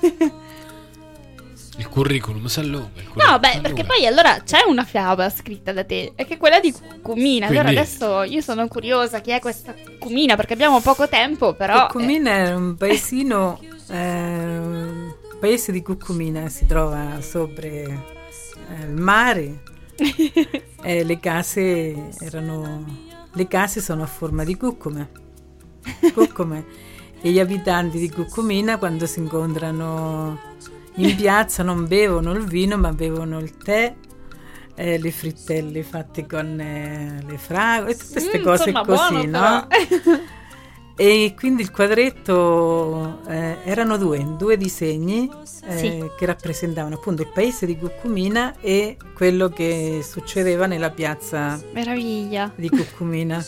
[SPEAKER 1] Il curriculum si allunga. il
[SPEAKER 2] No,
[SPEAKER 1] curriculum
[SPEAKER 2] beh,
[SPEAKER 1] si
[SPEAKER 2] perché
[SPEAKER 1] allunga.
[SPEAKER 2] poi allora c'è una fiaba scritta da te, è che è quella di Cuccumina. Allora
[SPEAKER 1] Quindi-
[SPEAKER 2] adesso io sono curiosa chi è questa Cuccumina, perché abbiamo poco tempo, però...
[SPEAKER 3] Cuccumina è un paesino, eh, un paese di Cuccumina, si trova sopra eh, il mare e le case erano, le case sono a forma di cuccume, cuccume. E gli abitanti di Cuccumina, quando si incontrano in piazza, non bevono il vino ma bevono il tè, eh, le frittelle fatte con eh, le fragole e tutte queste
[SPEAKER 2] Mm,
[SPEAKER 3] cose
[SPEAKER 2] insomma,
[SPEAKER 3] così,
[SPEAKER 2] buono,
[SPEAKER 3] no? E quindi il quadretto eh, erano due, due disegni eh,
[SPEAKER 2] Sì.
[SPEAKER 3] che rappresentavano appunto il paese di Cuccumina e quello che succedeva nella piazza
[SPEAKER 2] Meraviglia.
[SPEAKER 3] di Cuccumina.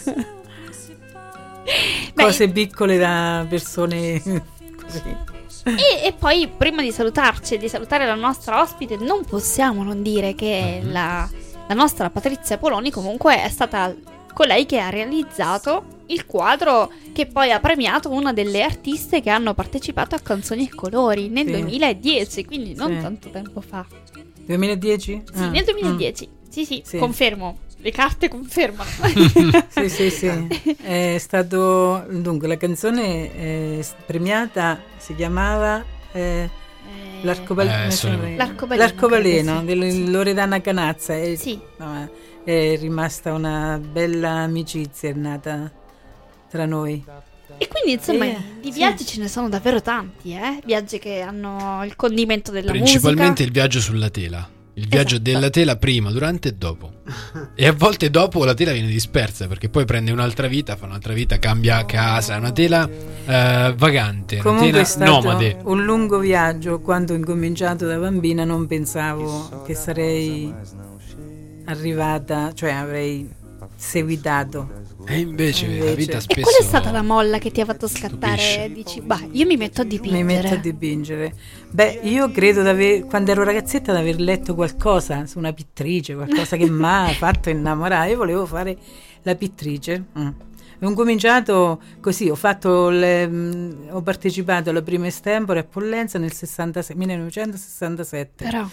[SPEAKER 2] Beh,
[SPEAKER 3] Cose piccole da persone così.
[SPEAKER 2] E, e poi prima di salutarci e di salutare la nostra ospite, non possiamo non dire che la, la nostra Patrizia Poloni comunque è stata colei che ha realizzato il quadro che poi ha premiato una delle artiste che hanno partecipato a Canzoni e Colori nel
[SPEAKER 3] Sì.
[SPEAKER 2] duemiladieci, quindi non
[SPEAKER 3] Sì.
[SPEAKER 2] tanto tempo fa.
[SPEAKER 3] duemiladieci?
[SPEAKER 2] Sì,
[SPEAKER 3] Ah,
[SPEAKER 2] nel duemiladieci. Sì, sì,
[SPEAKER 3] Sì.
[SPEAKER 2] confermo. Le carte confermano.
[SPEAKER 3] mm. Sì, sì, sì. È stato dunque la canzone eh, premiata si chiamava eh, L'arcobaleno,
[SPEAKER 1] Eh, sono-
[SPEAKER 2] L'arcobaleno,
[SPEAKER 3] L'arcobaleno
[SPEAKER 2] credo, sì.
[SPEAKER 3] di Loredana Canazza. È,
[SPEAKER 2] Sì.
[SPEAKER 3] no, è rimasta una bella amicizia, è nata tra noi.
[SPEAKER 2] E quindi insomma
[SPEAKER 3] Eh,
[SPEAKER 2] di
[SPEAKER 3] sì.
[SPEAKER 2] viaggi ce ne sono davvero tanti, eh? Viaggi che hanno il condimento della
[SPEAKER 1] Principalmente
[SPEAKER 2] musica.
[SPEAKER 1] il viaggio sulla tela. Il viaggio
[SPEAKER 2] Esatto.
[SPEAKER 1] della tela prima, durante e dopo. E a volte dopo la tela viene dispersa perché poi prende un'altra vita, fa un'altra vita, cambia casa. È una tela eh, vagante, una
[SPEAKER 3] Comunque
[SPEAKER 1] tela
[SPEAKER 3] è stato
[SPEAKER 1] nomade.
[SPEAKER 3] un lungo viaggio. Quando ho incominciato da bambina non pensavo che sarei arrivata, cioè avrei seguitato.
[SPEAKER 1] E invece, la
[SPEAKER 3] Invece.
[SPEAKER 1] vita
[SPEAKER 2] E
[SPEAKER 1] spesso.
[SPEAKER 2] qual è stata la molla che ti ha fatto scattare?
[SPEAKER 1] stupisce.
[SPEAKER 2] Dici, bah, io mi metto a dipingere.
[SPEAKER 3] Mi metto a dipingere. Beh, io credo di aver, quando ero ragazzetta, di aver letto qualcosa su una pittrice, qualcosa che mi ha fatto innamorare. Io volevo fare la pittrice. Mm. Ho cominciato così, ho fatto le, mh, ho partecipato alla prima estempore a Pollenza nel sessantasei millenovecentosessantasette
[SPEAKER 2] Però,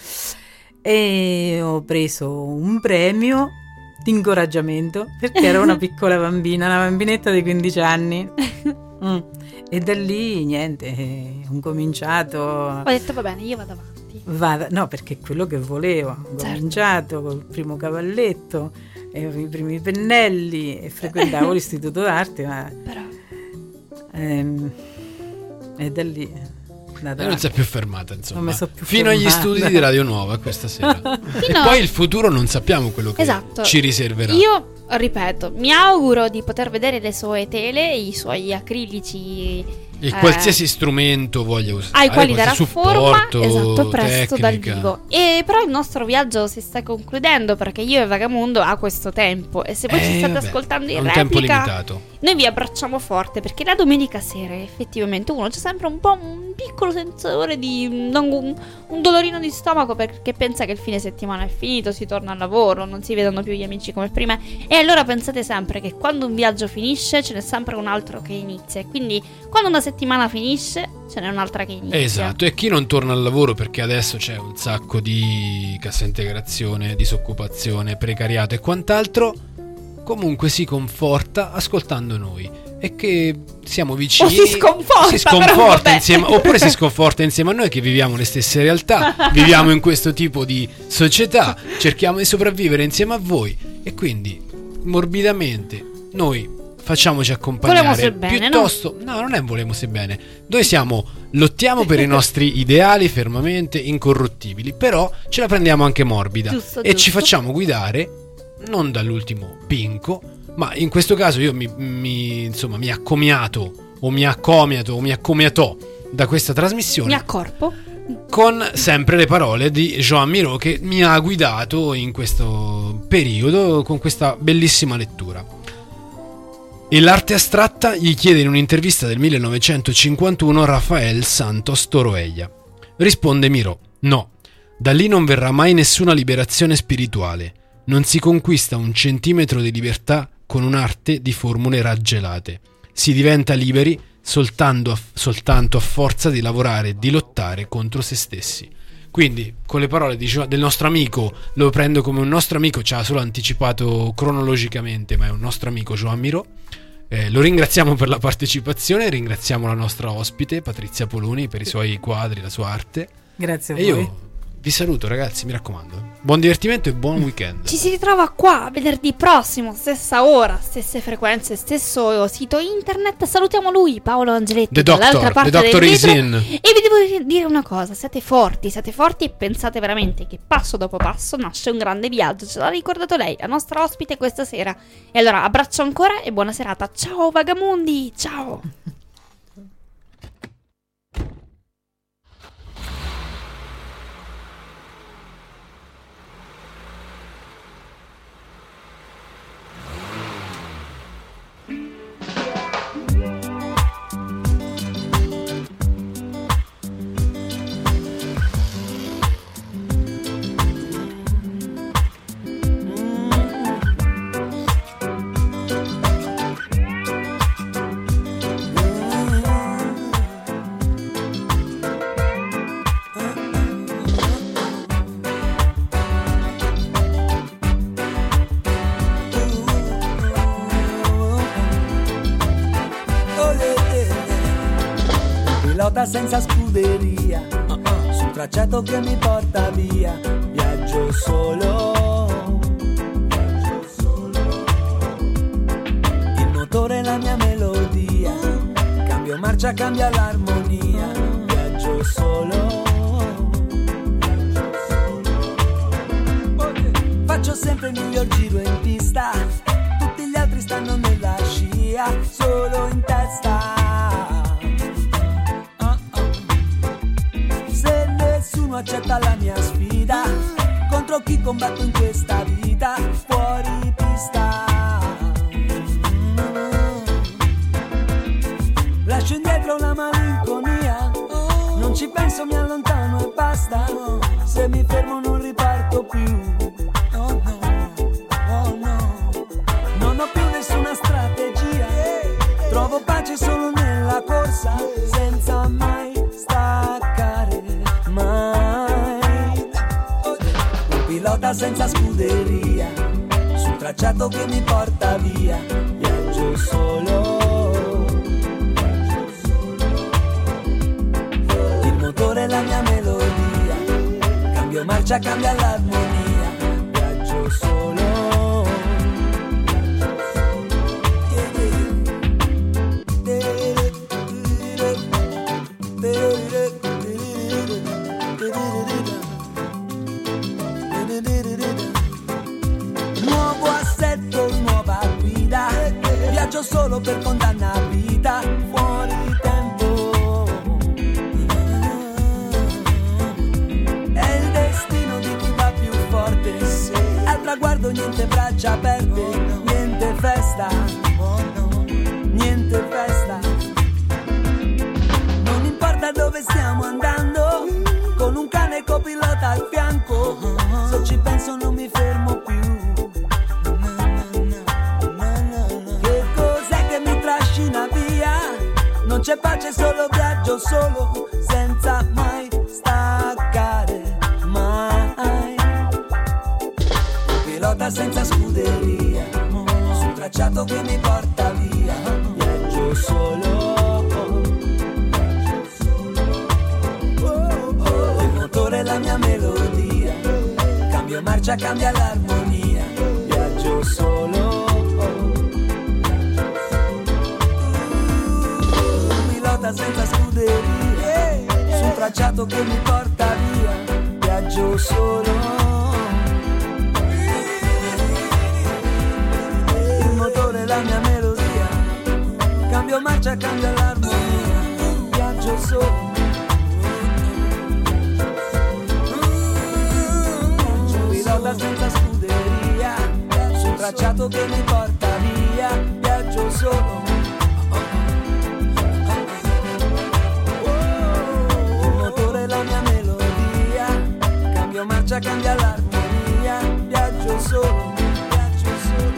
[SPEAKER 3] e ho preso un premio di incoraggiamento perché ero una piccola bambina, una bambinetta di quindici anni. Mm. E da lì niente, eh, ho cominciato.
[SPEAKER 2] ho detto, va bene, io vado avanti.
[SPEAKER 3] Vada, no, perché è quello che volevo. Ho
[SPEAKER 2] Certo.
[SPEAKER 3] cominciato col primo cavalletto, e i primi pennelli e frequentavo l'istituto d'arte, ma
[SPEAKER 2] Però,
[SPEAKER 3] ehm, e da lì è andata
[SPEAKER 1] E non si è
[SPEAKER 3] avanti.
[SPEAKER 1] più fermata, insomma.
[SPEAKER 3] Non mi so più
[SPEAKER 1] Fino agli
[SPEAKER 3] fermata.
[SPEAKER 1] studi di Radio Nuova questa sera. E
[SPEAKER 2] Fino-
[SPEAKER 1] poi il futuro non sappiamo quello che
[SPEAKER 2] esatto.
[SPEAKER 1] ci riserverà.
[SPEAKER 2] Io ripeto, mi auguro di poter vedere le sue tele, i suoi acrilici.
[SPEAKER 1] E
[SPEAKER 2] eh,
[SPEAKER 1] qualsiasi strumento voglia usare,
[SPEAKER 2] ai quali darà
[SPEAKER 1] qualsiasi
[SPEAKER 2] forma,
[SPEAKER 1] supporto,
[SPEAKER 2] esatto, presto dal
[SPEAKER 1] tecnica.
[SPEAKER 2] vivo. E però il nostro viaggio si sta concludendo, perché Io e Vagamundo ha questo tempo, e se voi ci
[SPEAKER 1] Eh,
[SPEAKER 2] state
[SPEAKER 1] vabbè,
[SPEAKER 2] ascoltando
[SPEAKER 1] è
[SPEAKER 2] in
[SPEAKER 1] un tempo
[SPEAKER 2] replica,
[SPEAKER 1] limitato.
[SPEAKER 2] noi vi abbracciamo forte, perché la domenica sera effettivamente uno c'è sempre un po' un piccolo sensore di non un, un dolorino di stomaco, perché pensa che il fine settimana è finito, si torna al lavoro, non si vedono più gli amici come prima, e allora pensate sempre che quando un viaggio finisce ce n'è sempre un altro che inizia, e quindi quando una settimana finisce ce n'è un'altra che inizia.
[SPEAKER 1] Esatto, e chi non torna al lavoro perché adesso c'è un sacco di cassa integrazione, disoccupazione, precariato e quant'altro, comunque si conforta ascoltando noi. e che siamo vicini.
[SPEAKER 2] O si sconforta,
[SPEAKER 1] si sconforta
[SPEAKER 2] però,
[SPEAKER 1] insieme, oppure si sconforta insieme a noi che viviamo le stesse realtà, viviamo in questo tipo di società, cerchiamo di sopravvivere insieme a voi e quindi morbidamente noi facciamoci accompagnare.
[SPEAKER 2] Volemo se bene,
[SPEAKER 1] piuttosto no? no non è volemo se bene, noi siamo lottiamo per i nostri ideali fermamente incorruttibili, però ce la prendiamo anche morbida,
[SPEAKER 2] giusto,
[SPEAKER 1] e
[SPEAKER 2] giusto.
[SPEAKER 1] ci facciamo guidare non dall'ultimo pinco, ma in questo caso io mi, mi insomma mi accomiato o mi accomiato o mi accomiatò da questa trasmissione
[SPEAKER 2] Mi accorpo
[SPEAKER 1] con sempre le parole di Joan Miró, che mi ha guidato in questo periodo con questa bellissima lettura. E l'arte astratta gli chiede in un'intervista del millenovecentocinquantuno Rafael Santos Toroella. Risponde Miró: no, da lì non verrà mai nessuna liberazione spirituale. Non si conquista un centimetro di libertà con un'arte di formule raggelate. Si diventa liberi soltanto a, soltanto a forza di lavorare e di lottare contro se stessi. Quindi, con le parole di, del nostro amico, lo prendo come un nostro amico, ci ha solo anticipato cronologicamente, ma è un nostro amico Joan Miró. Eh, lo ringraziamo per la partecipazione, ringraziamo la nostra ospite Patrizia Poloni per i suoi quadri, la sua arte.
[SPEAKER 3] Grazie a
[SPEAKER 1] e
[SPEAKER 3] voi.
[SPEAKER 1] io vi saluto, ragazzi, mi raccomando. Buon divertimento e buon weekend.
[SPEAKER 2] Ci si ritrova qua venerdì prossimo, stessa ora, stesse frequenze, stesso sito internet. Salutiamo lui, Paolo Angeletti,
[SPEAKER 1] The
[SPEAKER 2] dall'altra
[SPEAKER 1] Doctor,
[SPEAKER 2] parte
[SPEAKER 1] The Doctor
[SPEAKER 2] del
[SPEAKER 1] is
[SPEAKER 2] vetro.
[SPEAKER 1] in.
[SPEAKER 2] E vi devo dire una cosa: siete forti, siete forti e pensate veramente che passo dopo passo nasce un grande viaggio. Ce l'ha ricordato lei, la nostra ospite questa sera. E allora abbraccio ancora e buona serata. Ciao vagamondi, ciao.
[SPEAKER 6] Senza scuderia, uh-uh. sul tracciato che mi porta via, viaggio solo, viaggio solo. Il motore è la mia melodia, cambio marcia, cambia l'armonia, viaggio solo, viaggio solo. Faccio sempre il miglior giro in pista, tutti gli altri stanno nella scia, solo in testa. Accetta la mia sfida contro chi combatto in questa vita fuori pista. Lascio indietro la malinconia, non ci penso, mi allontano e basta. Se mi fermo non riparto più. Oh no, oh no. Non ho più nessuna strategia, trovo pace solo nella corsa, senza mai staccare. Mai un pilota senza scuderia, sul tracciato che mi porta via, viaggio solo, viaggio solo. Il motore è la mia melodia, cambio marcia, cambia l'armonia, viaggio solo, viaggio nuovo assetto, nuova guida, viaggio solo per condanna a vita, fuori tempo. È il destino di chi va più forte, al traguardo niente braccia aperte, niente festa, niente festa. Non importa dove stiamo andando, con un cane copilota al fianco, se ci penso non mi fermo più. Che cos'è che mi trascina via? Non c'è pace, solo viaggio solo, senza mai staccare, mai. Pilota senza scuderia, sul tracciato che mi porta via, viaggio solo. Oh, oh, il motore è la mia melodia, cambio marcia, cambia l'armonia, viaggio solo. Un pilota senza scuderia, su un tracciato che mi porta via, viaggio solo. Il motore è la mia melodia, cambio marcia, cambia l'armonia, viaggio solo. Un pilota senza scuderia, su un tracciato che mi porta via, viaggio solo. Il motore è la mia melodia, cambio marcia, cambia l'armonia, viaggio solo, viaggio solo.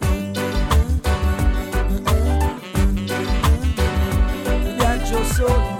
[SPEAKER 6] Viaggio solo.